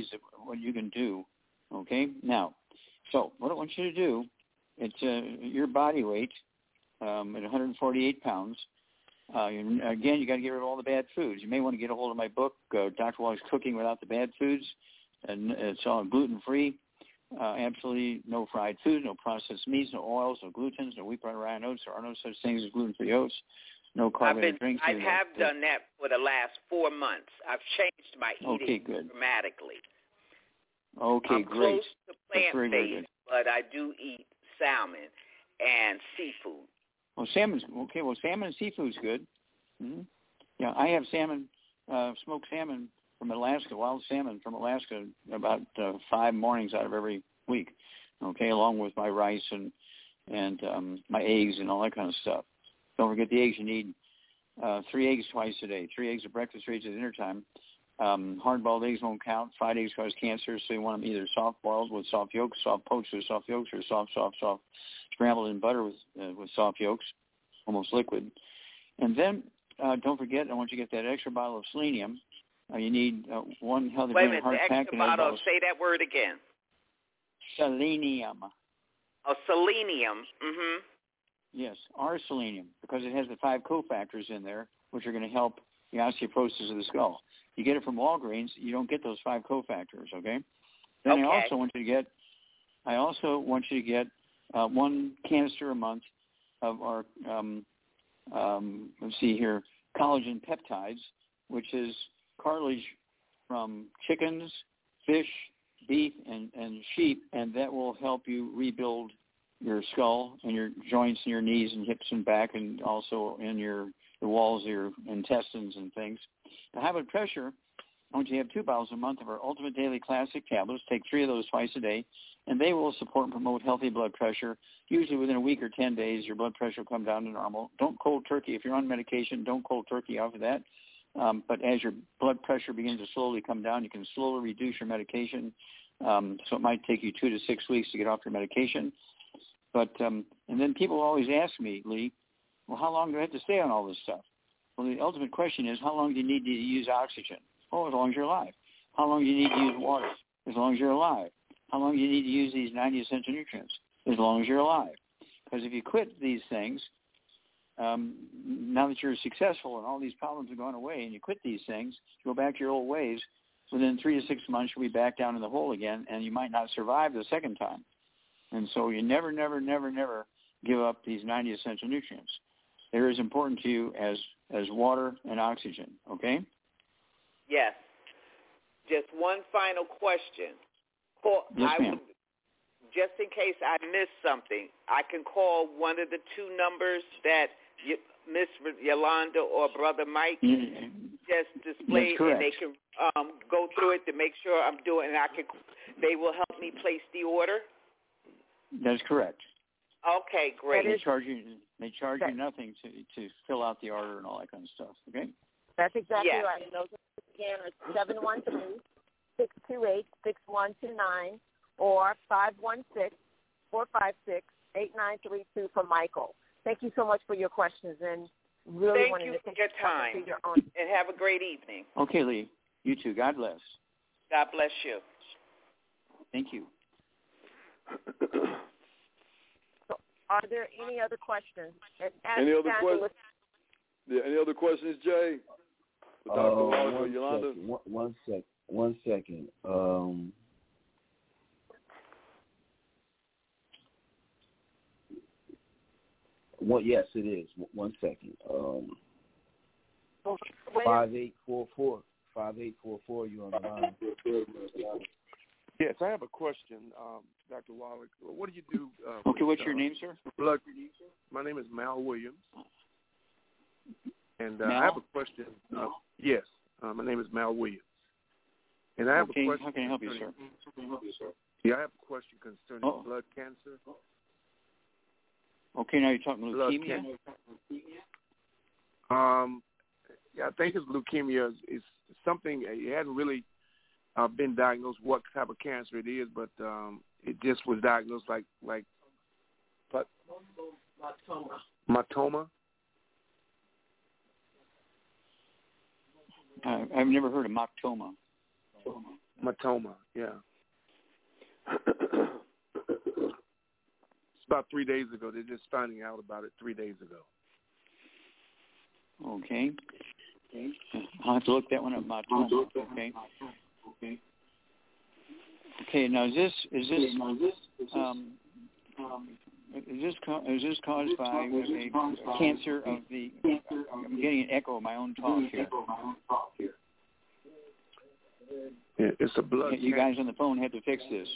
what you can do. Okay? Now, so what I want you to do, it's your body weight at 148 pounds. Again, you got to get rid of all the bad foods. You may want to get a hold of my book, Dr. Waller's Cooking Without the Bad Foods, and it's all gluten-free. Absolutely no fried food, no processed meats, no oils, no glutens, no wheat, butter, rye, oats. There are no such things as gluten-free oats. No carbonated drinks. I have done that for the last 4 months. I've changed my eating dramatically. Okay, I'm great. Close to plant-based, but I do eat salmon and seafood. Well, salmon's okay. Well, salmon and seafood's good. Mm-hmm. Yeah, I have salmon, smoked salmon from Alaska, wild salmon from Alaska, about 5 mornings out of every week. Okay, along with my rice and my eggs and all that kind of stuff. Don't forget the eggs. You need 3 eggs twice a day. 3 eggs at breakfast, 3 eggs at dinner time. Hard-boiled eggs won't count. Fried eggs cause cancer, so you want them either soft-boiled with soft yolks, soft poached with soft yolks, or soft scrambled in butter with soft yolks, almost liquid. And then don't forget, I want you to get that extra bottle of selenium. You need 1 healthy Wait a grain minute, heart the pack. extra bottle, say that word again. Selenium. Oh, selenium. Mm-hmm. Yes, R-selenium, because it has the 5 cofactors in there, which are going to help the osteoporosis of the skull. You get it from Walgreens, you don't get those 5 cofactors, okay? Then okay. I also want you to get 1 canister a month of our, let's see here, collagen peptides, which is cartilage from chickens, fish, beef, and sheep, and that will help you rebuild your skull and your joints and your knees and hips and back, and also in the walls of your intestines and things. The high blood pressure, I want you to have 2 bottles a month of our Ultimate Daily Classic tablets. Take 3 of those twice a day, and they will support and promote healthy blood pressure. Usually within a week or 10 days, your blood pressure will come down to normal. Don't cold turkey. If you're on medication, don't cold turkey off of that. But as your blood pressure begins to slowly come down, you can slowly reduce your medication. So it might take you 2 to 6 weeks to get off your medication. But and then people always ask me, Lee, well, how long do I have to stay on all this stuff? Well, the ultimate question is, how long do you need to use oxygen? Oh, as long as you're alive. How long do you need to use water? As long as you're alive. How long do you need to use these 90 essential nutrients? As long as you're alive. Because if you quit these things, now that you're successful and all these problems have gone away, and you quit these things, you go back to your old ways, within 3 to 6 months you'll be back down in the hole again, and you might not survive the second time. And so you never give up these 90 essential nutrients. They're as important to you as water and oxygen, okay? Yes. Just one final question. Yes, ma'am. Just in case I missed something, I can call one of the 2 numbers that Miss Yolanda or Brother Mike just displayed, and they can go through it to make sure I'm doing it. They will help me place the order? That's correct. Okay, great. They charge you nothing to fill out the order and all that kind of stuff, okay? That's exactly right. And those again are 712-628-6129 or 516-456-8932 for Michael. Thank you so much for your questions, and really thank you for your time, and have a great evening. Okay, Lee. You too. God bless. God bless you. Thank you. So, are there any other questions? Any other questions? Yeah, any other questions, Jay? For Dr. Wallace or Yolanda? One second. Yes, it is. 1 second. 5844. 5844. You on the line? Yes, I have a question, Dr. Wallach. What do you do? Okay, what's your name, sir? Blood. My name is Mal Williams. And Mal? I have a question. Yes, my name is Mal Williams. And I have a question. How can I help you, sir? Yeah, I have a question concerning blood cancer. Okay, now you're talking leukemia? Yeah, I think it's leukemia. It's something, it hadn't really been diagnosed what type of cancer it is, but it just was diagnosed like Matoma. I've never heard of Matoma. Matoma, yeah. It's about 3 days ago. They're just finding out about it 3 days ago. Okay. I'll have to look that one up, Matoma. Okay, now is this caused by a cancer of the? I'm getting an echo of my own talk here. Yeah, it's a blood. You guys on the phone have to fix this.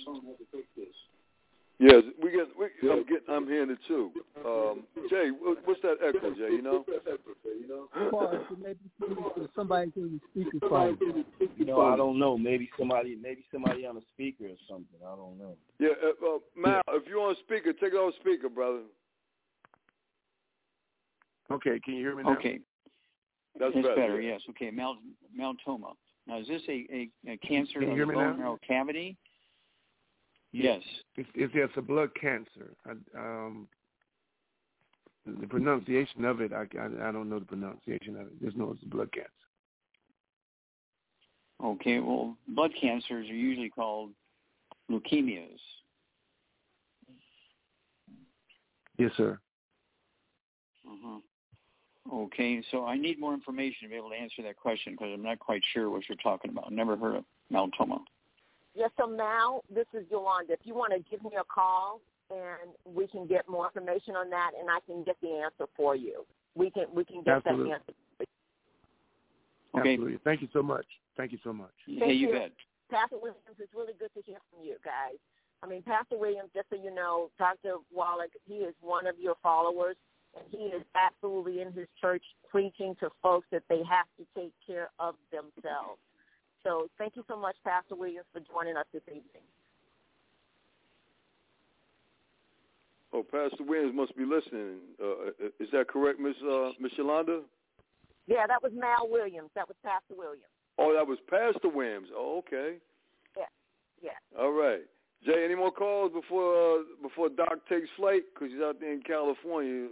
Yes, I'm hearing it too. Jay, what's that echo, Jay? You know? Maybe somebody can speak quiet. I don't know. Maybe somebody on a speaker or something. I don't know. Yeah, Mal, if you're on speaker, take it off speaker, brother. Okay, can you hear me now? Okay, that's better. Yes. Okay, Matoma. Now, is this a cancer of the bone marrow cavity? Yes. It's a blood cancer. The pronunciation of it, I don't know the pronunciation of it. Just know it's a blood cancer. Okay, well, blood cancers are usually called leukemias. Yes, sir. Uh-huh. Okay, so I need more information to be able to answer that question because I'm not quite sure what you're talking about. I've never heard of Matoma. Yes, so Mal, this is Yolanda. If you want to give me a call and we can get more information on that and I can get the answer for you. We can get Absolutely. that answer. Okay. Absolutely. Thank you so much. Yeah, you bet. Pastor Williams, it's really good to hear from you guys. I mean, Pastor Williams, just so you know, Dr. Wallach, he is one of your followers, and he is absolutely in his church preaching to folks that they have to take care of themselves. So thank you so much, Pastor Williams, for joining us this evening. Oh, Pastor Williams must be listening. Is that correct, Miss Yolanda? Yeah, that was Mal Williams. That was Pastor Williams. Oh, that was Pastor Williams. Oh, okay. Yeah. All right. Jay, any more calls before Doc takes flight? Because he's out there in California.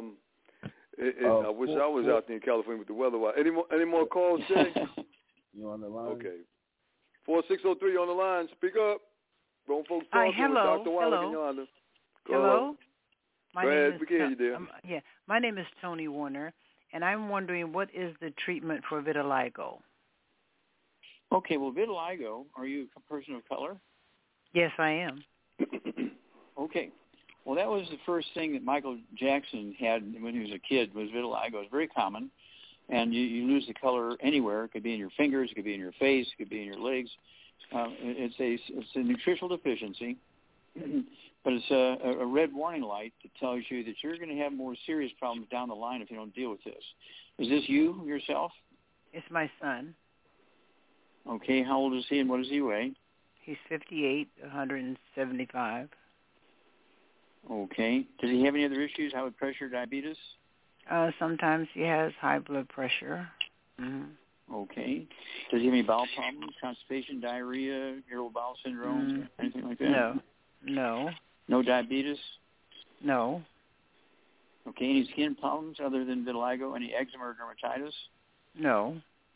I wish I was out there in California with the weather. Any more calls, Jay? You on the line? Okay. 4603 on the line. Speak up. Grown folks talking with Dr. Wallach and Yolanda. Hello. Go ahead. We can hear you there. My name is Tony Warner, and I'm wondering what is the treatment for vitiligo? Okay, well, vitiligo, are you a person of color? Yes, I am. Okay. Well, that was the first thing that Michael Jackson had when he was a kid was vitiligo. It's very common, and you lose the color anywhere. It could be in your fingers. It could be in your face. It could be in your legs. It's a nutritional deficiency, but it's a red warning light that tells you that you're going to have more serious problems down the line if you don't deal with this. Is this you, yourself? It's my son. Okay. How old is he and what does he weigh? He's 58, 175. Okay. Does he have any other issues? High blood pressure, diabetes? Sometimes he has high blood pressure. Mm-hmm. Okay. Does he have any bowel problems, constipation, diarrhea, irritable bowel syndrome, anything like that? No. No diabetes? No. Okay. Any skin problems other than vitiligo? Any eczema or dermatitis? No.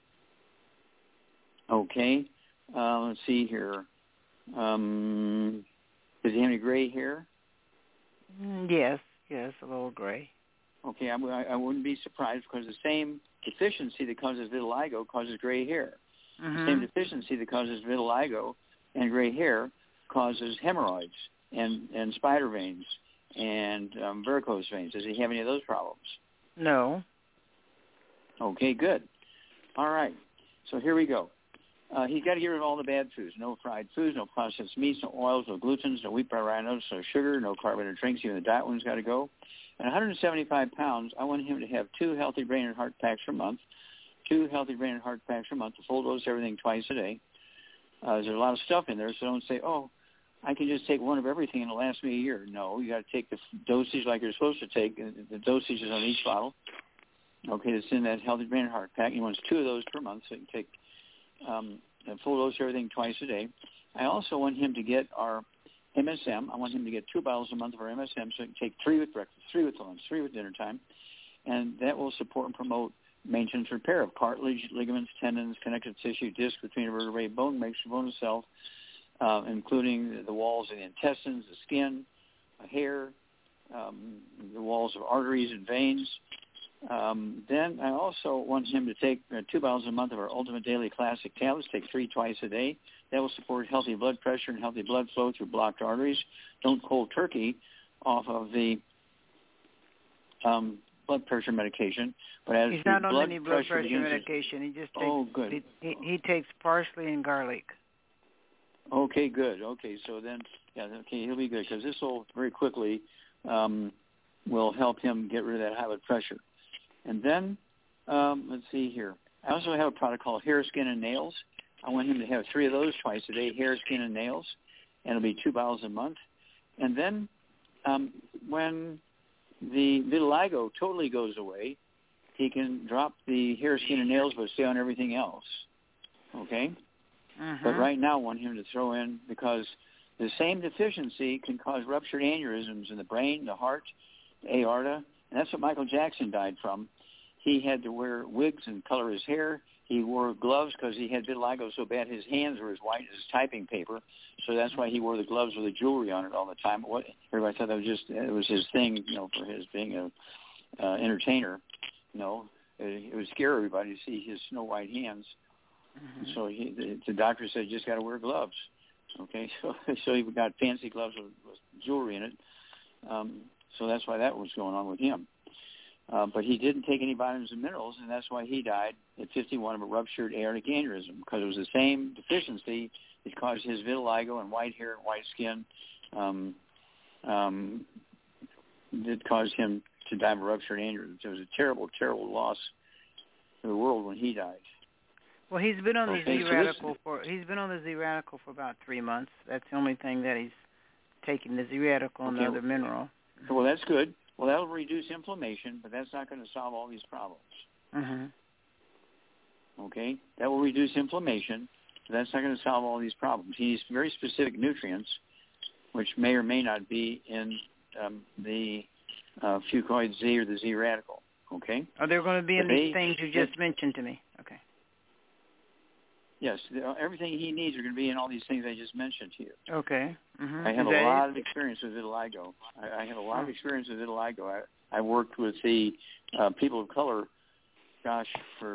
Okay. Let's see here. Does he have any gray hair? Yes, a little gray. Okay, I wouldn't be surprised because the same deficiency that causes vitiligo causes gray hair. Mm-hmm. The same deficiency that causes vitiligo and gray hair causes hemorrhoids and spider veins and varicose veins. Does he have any of those problems? No. Okay, good. All right. So here we go. He's got to get rid of all the bad foods. No fried foods, no processed meats, no oils, no glutens, no wheat, rye nuts, no sugar, no carbonated drinks. Even the diet one's got to go. At 175 pounds, I want him to have 2 healthy brain and heart packs per month. 2 healthy brain and heart packs per month. A full dose of everything twice a day. There's a lot of stuff in there, so don't say, oh, I can just take one of everything and it'll last me a year. No, you got to take the dosage like you're supposed to take. The dosage is on each bottle. Okay, that's in that healthy brain and heart pack. He wants 2 of those per month, so you can take a full dose of everything twice a day. I also want him to get our MSM. I want him to get 2 bottles a month of our MSM, so he can take 3 with breakfast, 3 with lunch, 3 with dinner time, and that will support and promote maintenance repair of cartilage, ligaments, tendons, connective tissue, disc between vertebrae, bone, makes the bone itself, including the walls of the intestines, the skin, hair, the walls of arteries and veins. Then I also want him to take 2 bottles a month of our Ultimate Daily Classic tablets. Take 3 twice a day. That will support healthy blood pressure and healthy blood flow through blocked arteries. Don't cold turkey off of the blood pressure medication. But as he's not on blood any blood pressure begins medication. He just takes, good. He takes parsley and garlic. Okay, good. Okay, so then, he'll be good because this will very quickly will help him get rid of that high blood pressure. And then, let's see here. I also have a product called Hair, Skin, and Nails. I want him to have 3 of those twice a day, hair, skin, and nails, and it'll be 2 bottles a month. And then when the vitiligo totally goes away, he can drop the hair, skin, and nails but stay on everything else. Okay? But right now I want him to throw in, because the same deficiency can cause ruptured aneurysms in the brain, the heart, the aorta, and that's what Michael Jackson died from. He had to wear wigs and color his hair. He wore gloves because he had vitiligo so bad his hands were as white as typing paper. So that's why he wore the gloves with the jewelry on it all the time. Everybody thought it was his thing, for his being a entertainer. It would scare everybody to see his snow white hands. So the doctor said, you just got to wear gloves. Okay, so he got fancy gloves with jewelry in it. So that's why that was going on with him. But he didn't take any vitamins and minerals, and that's why he died at 51 of a ruptured aortic aneurysm, because it was the same deficiency that caused his vitiligo and white hair and white skin that caused him to die of a ruptured aneurysm. It was a terrible, terrible loss to the world when he died. Well, he's been on the Z-Radical for about 3 months. That's the only thing that he's taking, the Z-Radical and another mineral. Well, that's good. Well, that'll reduce inflammation, but that's not going to solve all these problems. Okay? That will reduce inflammation, but that's not going to solve all these problems. He needs very specific nutrients, which may or may not be in the Fucoid Z or the Z-Radical. Okay? Are there going to be in these things you just mentioned to me? Okay. Yes, everything he needs are going to be in all these things I just mentioned to you. Okay. I have a lot of experience with vitiligo. I have a lot of experience with vitiligo. I worked with the people of color, for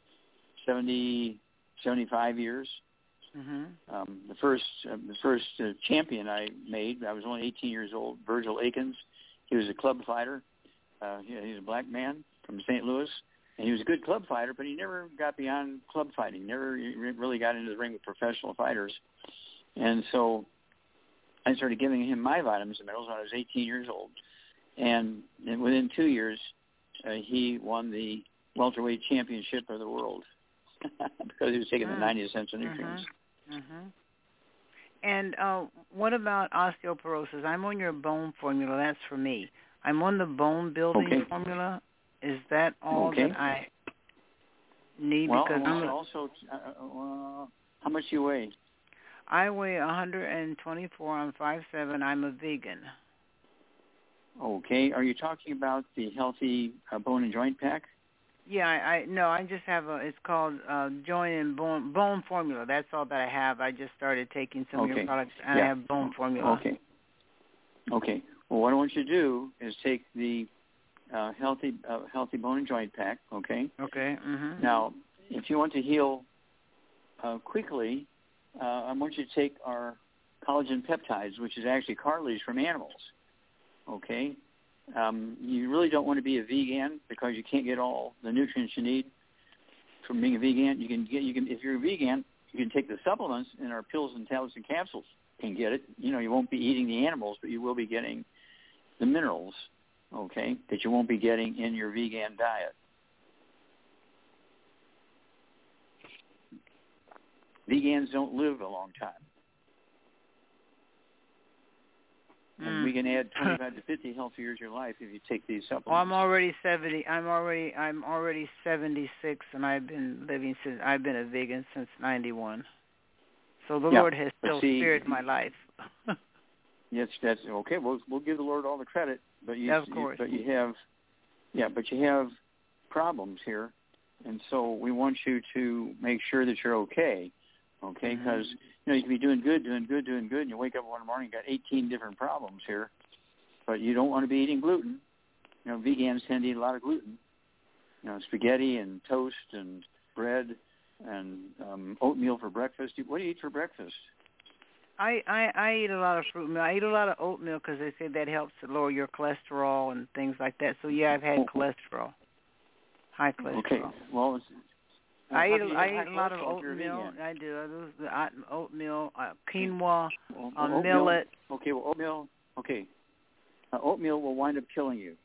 75 years. The first champion I made, I was only 18 years old, Virgil Akins. He was a club fighter. He's a black man from St. Louis. And he was a good club fighter, but he never got beyond club fighting, never really got into the ring with professional fighters. And so I started giving him my vitamins and minerals when I was 18 years old. And within 2 years, he won the welterweight championship of the world because he was taking the 90 essential nutrients. And what about osteoporosis? I'm on your bone formula. That's for me. I'm on the bone building formula. Is that all that I need? Well, because also, how much do you weigh? I weigh 124. I'm 5'7". I'm a vegan. Okay. Are you talking about the healthy bone and joint pack? Yeah, I just have it's called joint and bone formula. That's all that I have. I just started taking some of your products, and I have bone formula. Okay. Well, what I want you to do is take the healthy bone and joint pack. Okay. Now, if you want to heal quickly, I want you to take our collagen peptides, which is actually cartilage from animals. Okay. You really don't want to be a vegan because you can't get all the nutrients you need from being a vegan. You can if you're a vegan, you can take the supplements in our pills and tablets and capsules and get it. You won't be eating the animals, but you will be getting the minerals, that you won't be getting in your vegan diet. Vegans don't live a long time. And we can add 25 to 50 healthy years of your life if you take these supplements. Well, I'm already 70. I'm already 76, and I've been a vegan since 91. So the Lord has still spared my life. Yes, that's okay. We'll give the Lord all the credit, but you of course. But you have problems here, And so we want you to make sure that you're okay, because you can be doing good, and you wake up one morning, got 18 different problems here, but you don't want to be eating gluten. Vegans tend to eat a lot of gluten. Spaghetti and toast and bread and oatmeal for breakfast. What do you eat for breakfast? I eat a lot of fruit milk. I eat a lot of oatmeal because they say that helps to lower your cholesterol and things like that. So, yeah, I've had cholesterol, high cholesterol. Okay. Well, I eat a lot of oatmeal. I do. I do the oatmeal, quinoa, millet. Okay, well, oatmeal. Okay. Oatmeal will wind up killing you.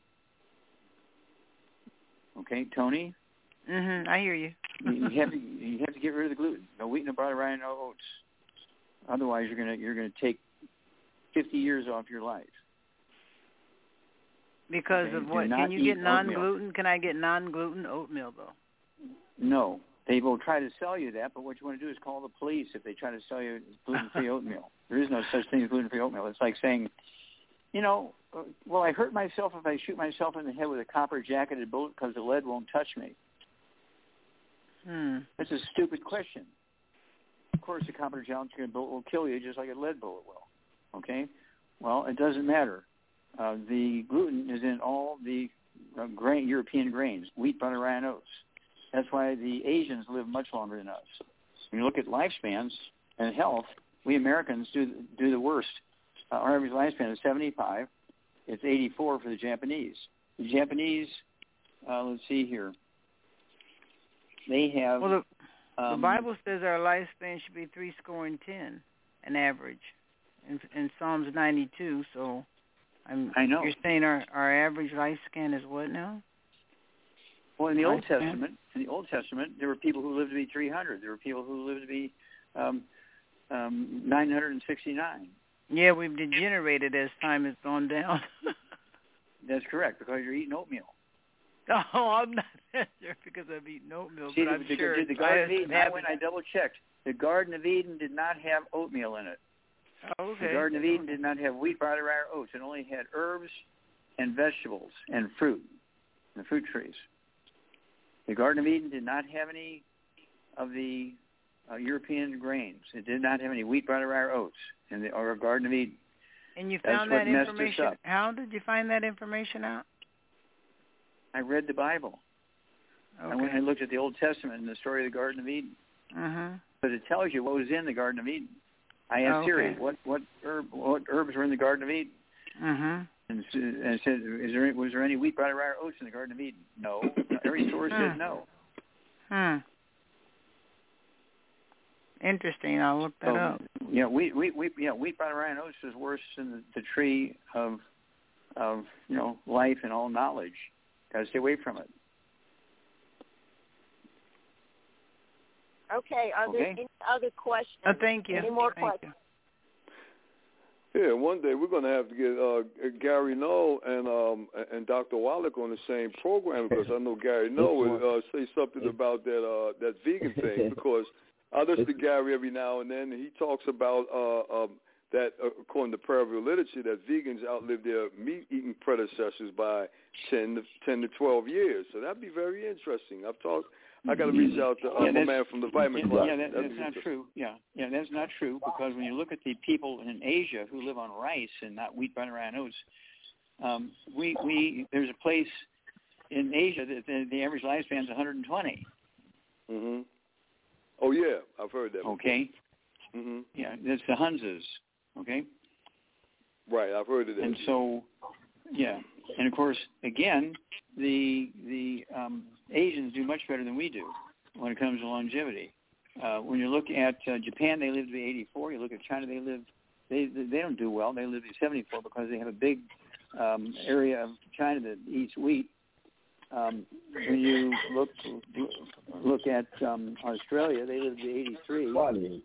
Okay, Tony? I hear you. you have to get rid of the gluten. No wheat, no barley, rye, no oats. Otherwise, you're gonna take 50 years off your life. Because of what? Can you get non-gluten? Can I get non-gluten oatmeal though? No, they will try to sell you that, but what you want to do is call the police if they try to sell you gluten-free oatmeal. There is no such thing as gluten-free oatmeal. It's like saying, well, I hurt myself if I shoot myself in the head with a copper-jacketed bullet because the lead won't touch me. That's a stupid question. Of course, a copper-jacketed bullet will kill you just like a lead bullet will. Okay? Well, it doesn't matter. The gluten is in all the European grains, wheat, butter, rye, and oats. That's why the Asians live much longer than us. When you look at lifespans and health, we Americans do the worst. Our average lifespan is 75. It's 84 for the Japanese. The Japanese, let's see here, they have... Well, the Bible says our lifespan should be 70, an average, in Psalms 92. So I know. You're saying our average lifespan is what now? Well, in the Old Testament, there were people who lived to be 300. There were people who lived to be 969. Yeah, we've degenerated as time has gone down. That's correct, because you're eating oatmeal. Oh, I'm not sure because I've eaten oatmeal, See, but I'm sure. The Garden of Eden, I double-checked. The Garden of Eden did not have oatmeal in it. Oh, okay. The Garden of Eden did not have wheat, barley, rye, or oats. It only had herbs and vegetables and fruit, the fruit trees. The Garden of Eden did not have any of the European grains. It did not have any wheat, barley, rye, or oats in the Garden of Eden. And you found that information? How did you find that information out? I read the Bible. Okay. I went and looked at the Old Testament and the story of the Garden of Eden. But it tells you what was in the Garden of Eden. I asked Siri, what herbs were in the Garden of Eden? And it said, was there any wheat, barley, rye, or oats in the Garden of Eden? No. Every source said no. Interesting. I'll look that up. Yeah, wheat, barley, rye, and oats is worse than the tree of life and all knowledge. Got to stay away from it. Okay. Are there any other questions? Thank you. Any more questions? Yeah, one day we're going to have to get Gary Null and Dr. Wallach on the same program, because I know Gary Null will say something about that vegan thing, because I listen to Gary every now and then, and he talks about that, according to Prairie literature, that vegans outlive their meat-eating predecessors by 10 to 12 years. So that'd be very interesting. I got to reach out to my man from the Vitamin Club. Yeah, that's not true. Yeah, that's not true, because when you look at the people in Asia who live on rice and not wheat, barley, rye, and oats, there's a place in Asia that the average lifespan is 120. Oh yeah, I've heard that before. Okay. Yeah, that's the Hunzas. Okay. Right, I've heard of that. And so, yeah, and of course, again, the Asians do much better than we do when it comes to longevity. When you look at Japan, they live to be 84. You look at China, they don't do well. They live to be 74 because they have a big area of China that eats wheat. When you look at Australia, they live to be 83.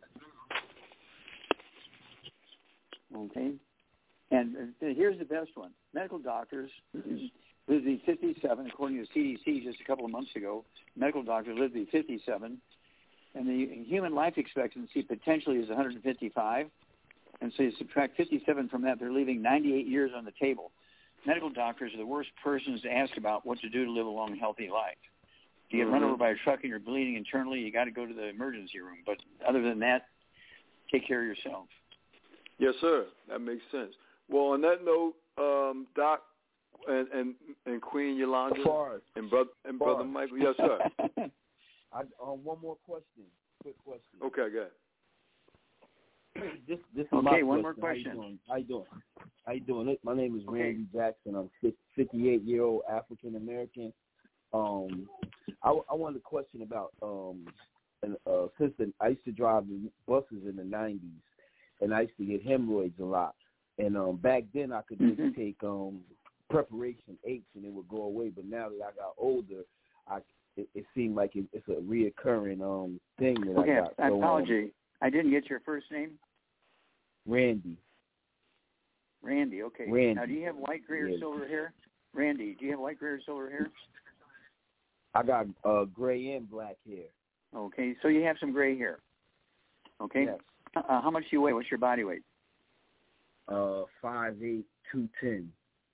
Okay, and here's the best one. Medical doctors live to be 57, according to CDC just a couple of months ago. Medical doctors live to be 57, and the human life expectancy potentially is 155. And so you subtract 57 from that, they're leaving 98 years on the table. Medical doctors are the worst persons to ask about what to do to live a long, healthy life. If you get run over by a truck and you're bleeding internally, you got to go to the emergency room. But other than that, take care of yourself. Yes, sir. That makes sense. Well, on that note, Doc and Queen Yolanda and Brother Michael. Yes, sir. One more question. Quick question. Okay, go ahead. This is okay, one more question. How you doing? My name is Randy Jackson. I'm 58-year-old African American. I wanted to question about since I used to drive buses in the 90s, and I used to get hemorrhoids a lot. And back then I could just take preparation H and it would go away. But now that I got older, it seemed like it's a reoccurring thing that I got. So, apology. I didn't get your first name. Randy. Okay. Randy. Now, do you have light gray or silver hair? Randy, do you have light gray or silver hair? I got gray and black hair. Okay, so you have some gray hair. Okay. Yes. How much do you weigh? What's your body weight? 5'8", 210.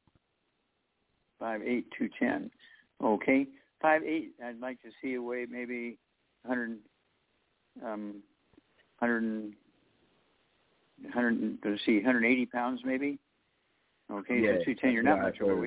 5'8", 210. Okay. 5'8", I'd like to see you weigh maybe 180 pounds maybe. Okay, yeah, so 210, you're not much overweight.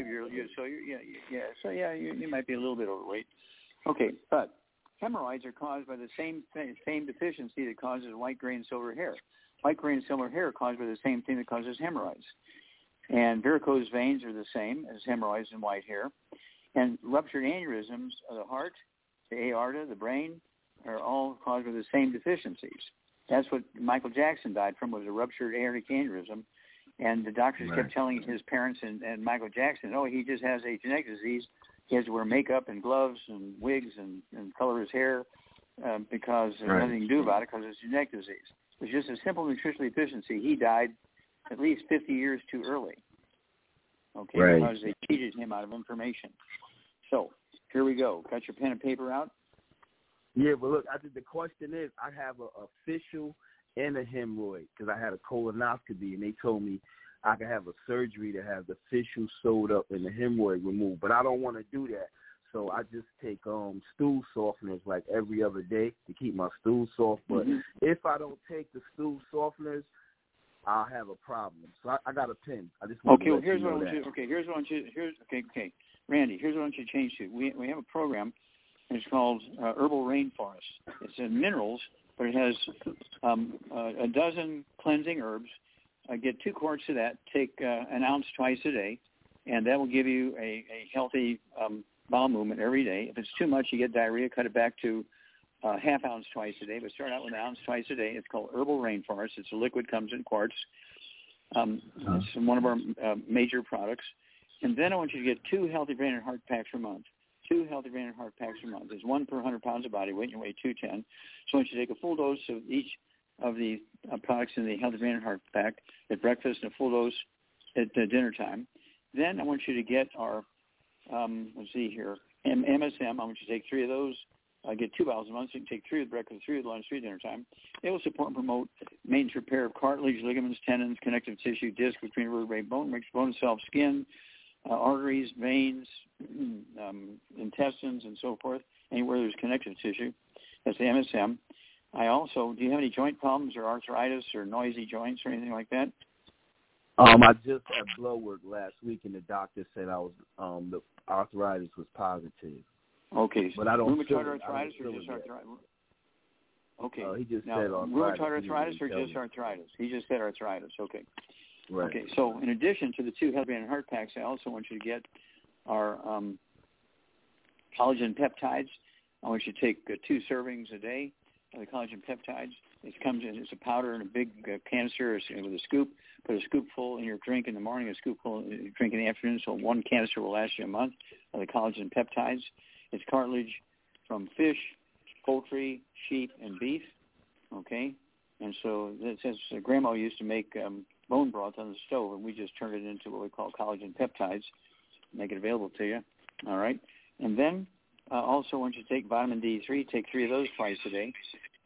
You might be a little bit overweight. Okay, but hemorrhoids are caused by the same deficiency that causes white, gray, and silver hair. White, gray, and silver hair are caused by the same thing that causes hemorrhoids. And varicose veins are the same as hemorrhoids and white hair. And ruptured aneurysms of the heart, the aorta, the brain, are all caused by the same deficiencies. That's what Michael Jackson died from, was a ruptured aortic aneurysm. And the doctors kept telling his parents and Michael Jackson, he just has a genetic disease. He has to wear makeup and gloves and wigs and color his hair because there's nothing to do about it because it's a genetic disease. It was just a simple nutritional deficiency. He died at least 50 years too early, because they cheated him out of information. So here we go. Got your pen and paper out? Yeah, but look, the question is, I have an official and a hemorrhoid because I had a colonoscopy, and they told me I could have a surgery to have the fissure sewed up and the hemorrhoid removed, but I don't want to do that. So I just take stool softeners like every other day to keep my stool soft. But if I don't take the stool softeners, I'll have a problem. So I got a pen. I just want to here's what I want you. Randy, here's what I want you to change to. We have a program. It's called Herbal Rainforest. It's in minerals, but it has a dozen cleansing herbs. Get 2 quarts of that. Take an ounce twice a day, and that will give you a healthy bowel movement every day. If it's too much, you get diarrhea. Cut it back to half ounce twice a day, but start out with an ounce twice a day. It's called Herbal Rainforest. It's a liquid, comes in quarts. It's one of our major products. And then I want you to get 2 healthy brain and heart packs per month. 2 healthy brain and heart packs per month. There's 1 per 100 pounds of body weight, and you weigh 210. So I want you to take a full dose of each of the products in the healthy brain and heart pack at breakfast and a full dose at dinner time. Then I want you to get our, let's see here, MSM. I want you to take 3 of those. Get 2 bottles a month, so you can take 3 at breakfast, 3 at lunch, 3 at dinner time. It will support and promote maintenance repair of cartilage, ligaments, tendons, connective tissue, disc between vertebrae, bone, mixed bone itself, skin, arteries, veins, intestines, and so forth, anywhere there's connective tissue. That's the MSM. Do you have any joint problems or arthritis or noisy joints or anything like that? I just had blood work last week, and the doctor said I was the arthritis was positive. Okay, but I don't rheumatoid arthritis or just arthritis? Okay, he just now, said arthritis. Rheumatoid arthritis or just arthritis? He just said arthritis. Okay. Right. Okay, so in addition to the 2 healthy brain and heart packs, I also want you to get our collagen peptides. I want you to take 2 servings a day of the collagen peptides. It's a powder in a big canister with a scoop. Put a scoopful in your drink in the morning, a scoopful in your drink in the afternoon, so 1 canister will last you a month of the collagen peptides. It's cartilage from fish, poultry, sheep, and beef, okay? And so since Grandma used to make bone broth on the stove, and we just turned it into what we call collagen peptides, make it available to you, all right? And then also want you to take vitamin D3, take 3 of those twice a day.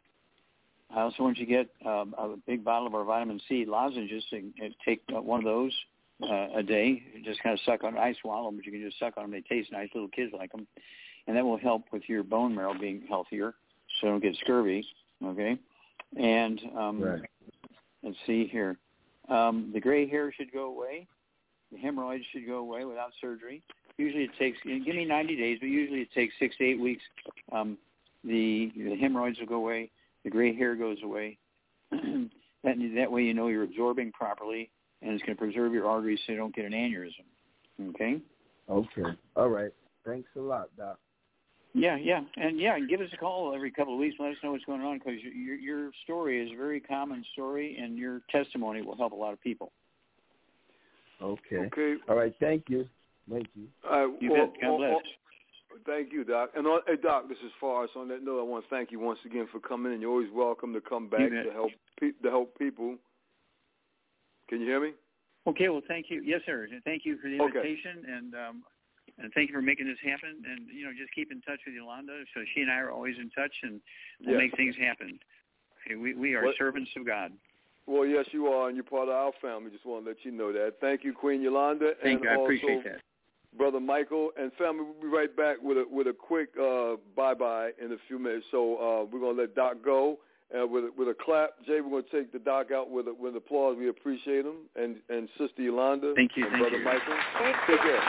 I also want you to get a big bottle of our vitamin C lozenges, and take 1 of those a day. You just kind of suck on them. I swallow them, but you can just suck on them. They taste nice. Little kids like them. and that will help with your bone marrow being healthier, so don't get scurvy. Okay, and right. Let's see here. The gray hair should go away. The hemorrhoids should go away without surgery. Usually it takes, give me 90 days, but usually it takes 6 to 8 weeks. The hemorrhoids will go away. The gray hair goes away. That way you know you're absorbing properly, and it's going to preserve your arteries so you don't get an aneurysm. Okay? Okay. All right. Thanks a lot, Doc. Yeah. And, give us a call every couple of weeks and let us know what's going on, because your story is a very common story, and your testimony will help a lot of people. Okay. All right. Thank you. You bet. God bless. Thank you, Doc. And hey, Doc, this is Forrest. On that note, I want to thank you once again for coming in. You're always welcome to come back to help people. Can you hear me? Okay. Well, thank you. Yes, sir. Thank you for the invitation, and thank you for making this happen. And just keep in touch with Yolanda. So she and I are always in touch, and we'll make things happen. Okay. We are servants of God. Well, yes, you are, and you're part of our family. Just want to let you know that. Thank you, Queen Yolanda. Thank you. I appreciate that. Brother Michael and family, we'll be right back with a quick bye-bye in a few minutes. So we're going to let Doc go with a clap. Jay, we're going to take the Doc out with applause. We appreciate him. And Sister Yolanda. Thank you. And Brother Michael. Take care.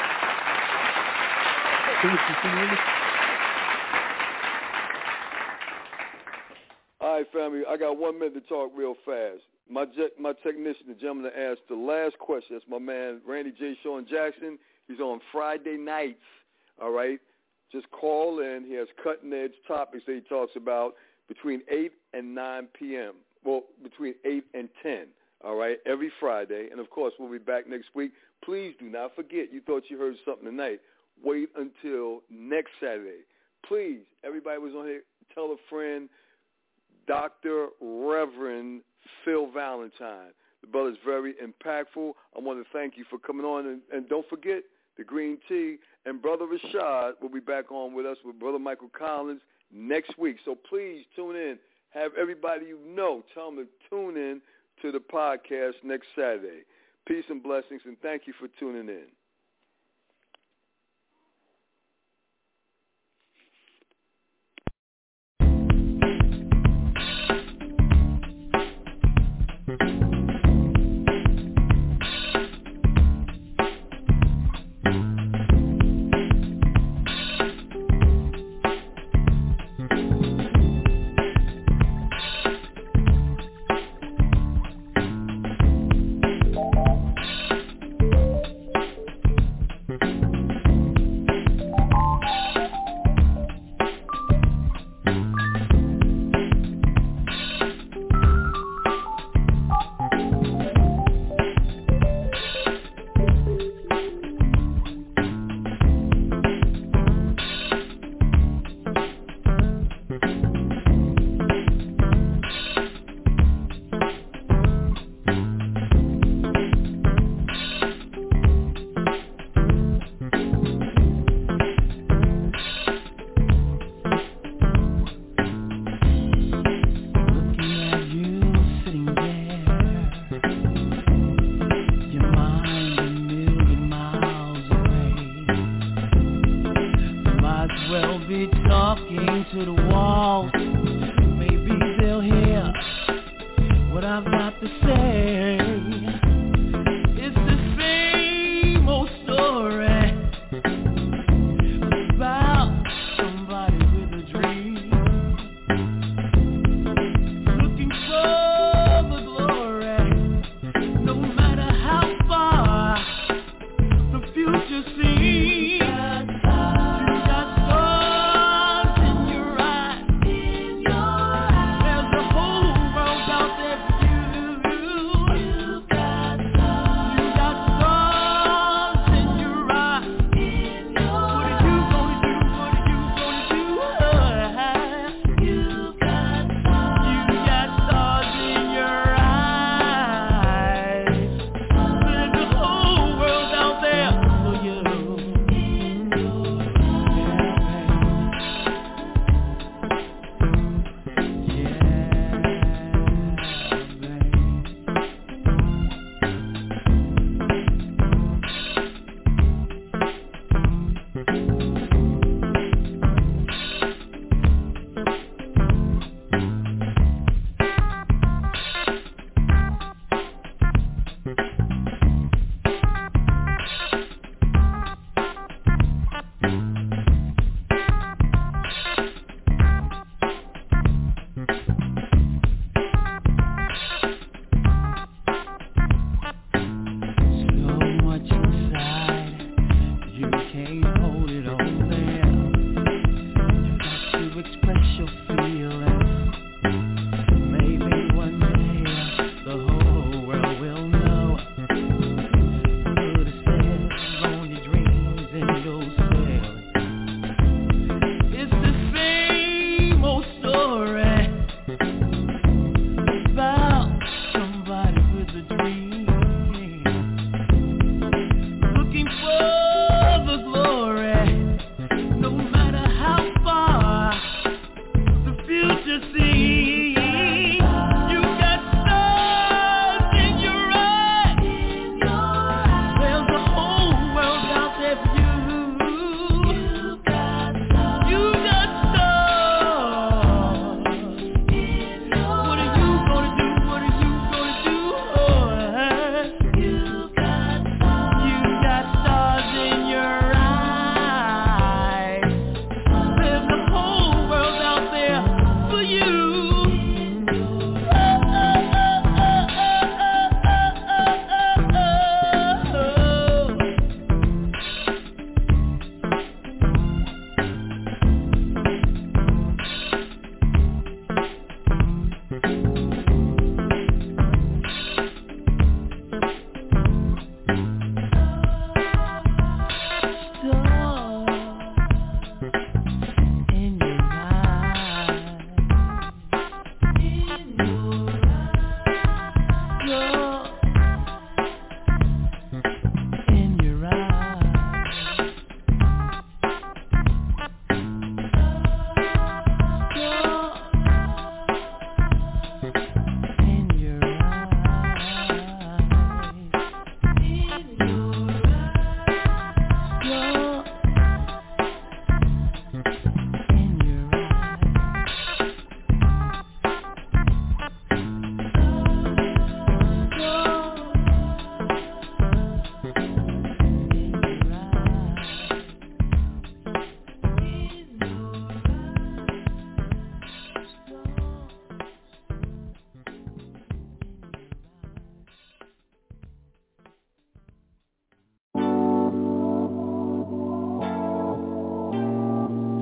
All right, family, I got 1 minute to talk real fast. My technician, the gentleman that asked the last question, that's my man, Randy J. Sean Jackson. He's on Friday nights, all right? Just call in. He has cutting-edge topics that he talks about between 8 and 9 p.m. Well, between 8 and 10, all right, every Friday. And, of course, we'll be back next week. Please do not forget, you thought you heard something tonight. Wait until next Saturday. Please, everybody was on here, tell a friend, Dr. Reverend Phil Valentine. The brother's very impactful. I want to thank you for coming on. And don't forget the green tea. And Brother Rashad will be back on with us with Brother Michael Collins next week. So please tune in. Have everybody you know, tell them to tune in to the podcast next Saturday. Peace and blessings, and thank you for tuning in.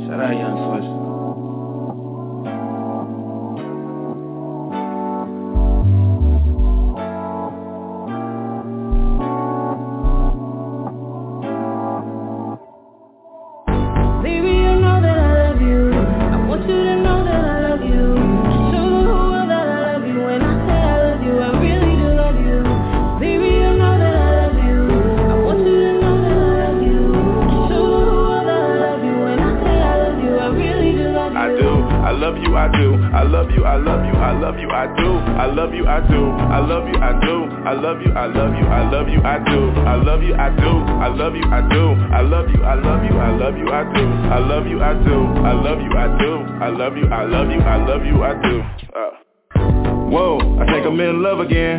Shout out Young Swiss. Whoa, I think I'm in love again.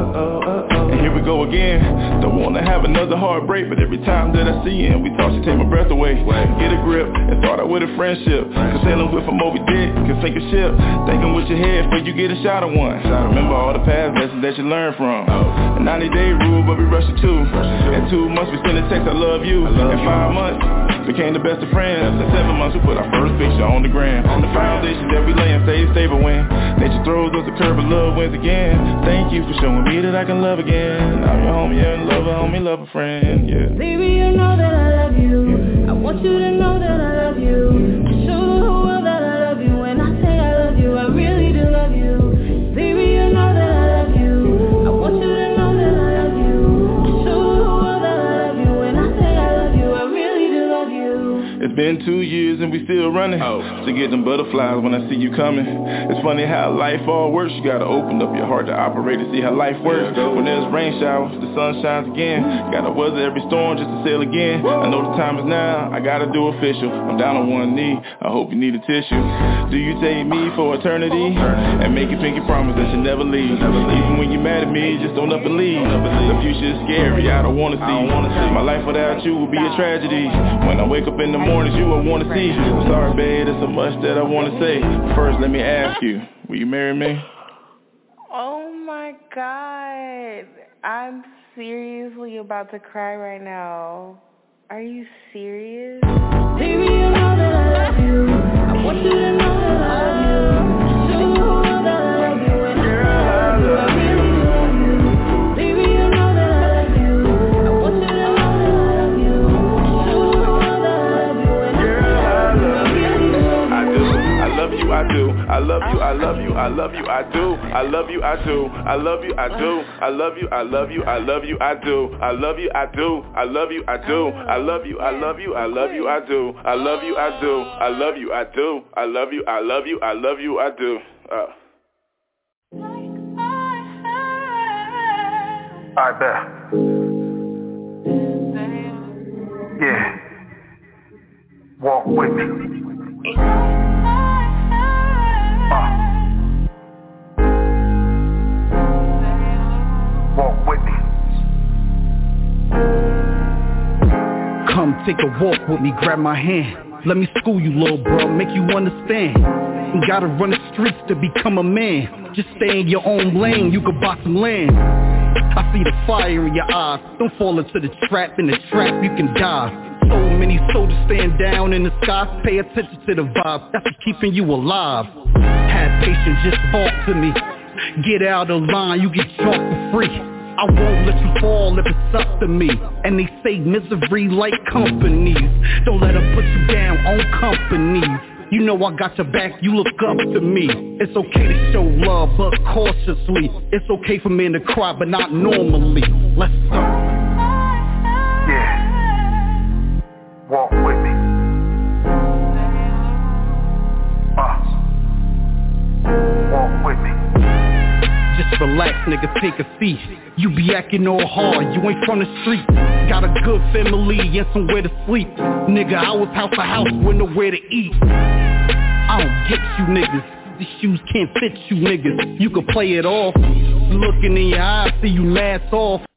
And here we go again. Don't wanna have another heartbreak, but every time that I see him, we talk, she take my breath away. Get a grip and start out with a friendship. Cause sailing with a Moby Dick can sink a ship. Thinking with your head before you get a shot of one. Remember all the past lessons that you learned from. A 90-day rule, but we rushed it too. In 2 months we sent a text, I love you. In 5 months became the best of friends. In 7 months we put our first picture on the gram. The foundation that we lay and stay stable when nature throws us a curve, but love wins again. Thank you for showing me that I can love again. I'm your homie and lover, homie, lover, friend, yeah. Baby, you know that I love you. I want you to know that I love you. Show the whole world that I love you. When I say I love you, I really do love you. Baby, you know that I love you. I want you to know that I love you. Show the whole world that I love you. When I say I love you, I really do love you. It's been 2 years and we still running. To get them butterflies when I see you coming. It's funny how life all works. You gotta open up your heart to operate to see how life works. When there's rain showers, the sun shines again. Gotta weather every storm just to sail again. I know the time is now, I gotta do official. I'm down on one knee, I hope you need a tissue. Do you take me for eternity? And make a pinky promise that you never leave. Even when you're mad at me, just don't up and leave. The future is scary, I don't wanna see. My life without you will be a tragedy. When I wake up in the mornings, you I wanna see. I'm sorry babe, there's so much that I wanna say. First let me ask you, will you marry me? Oh my God, I'm seriously about to cry right now. Are you serious? Baby, you know that I love you. I want you to know that I love you. Show the whole world that I love you. And I love you, I really do love you. Baby, you know that I love you. I want you to know that I love you. Show the whole world that I love you. And I love you, I really do love you. I love you, I do. I love you, I love you, I love you, I do. I love you, I do. I love you, I do. I love you, I love you, I love you, I do. I love you, I do. I love you, I do. I love you, I love you, I love you, I do. I love you, I do. I love you, I do. I love you, I love you, I love you, I do. I bet. Yeah. Walk with me. Walk with me. Come take a walk with me, grab my hand. Let me school you, little bro, make you understand. You gotta run the streets to become a man. Just stay in your own lane, you can buy some land. I see the fire in your eyes. Don't fall into the trap, in the trap you can die. So many soldiers stand down in the sky. Pay attention to the vibe, that's what's keeping you alive. Have patience, just talk to me. Get out of line, you get chalked for free. I won't let you fall if it's up to me. And they say misery like companies. Don't let them put you down on companies. You know I got your back, you look up to me. It's okay to show love, but cautiously. It's okay for men to cry, but not normally. Let's go. Yeah. Walk with me. Walk with me. Just relax, nigga, take a seat. You be acting all hard, you ain't from the street. Got a good family and somewhere to sleep. Nigga, I was house to house with nowhere to eat. I don't get you niggas, these shoes can't fit you niggas. You can play it off, looking in your eyes, see you mask off.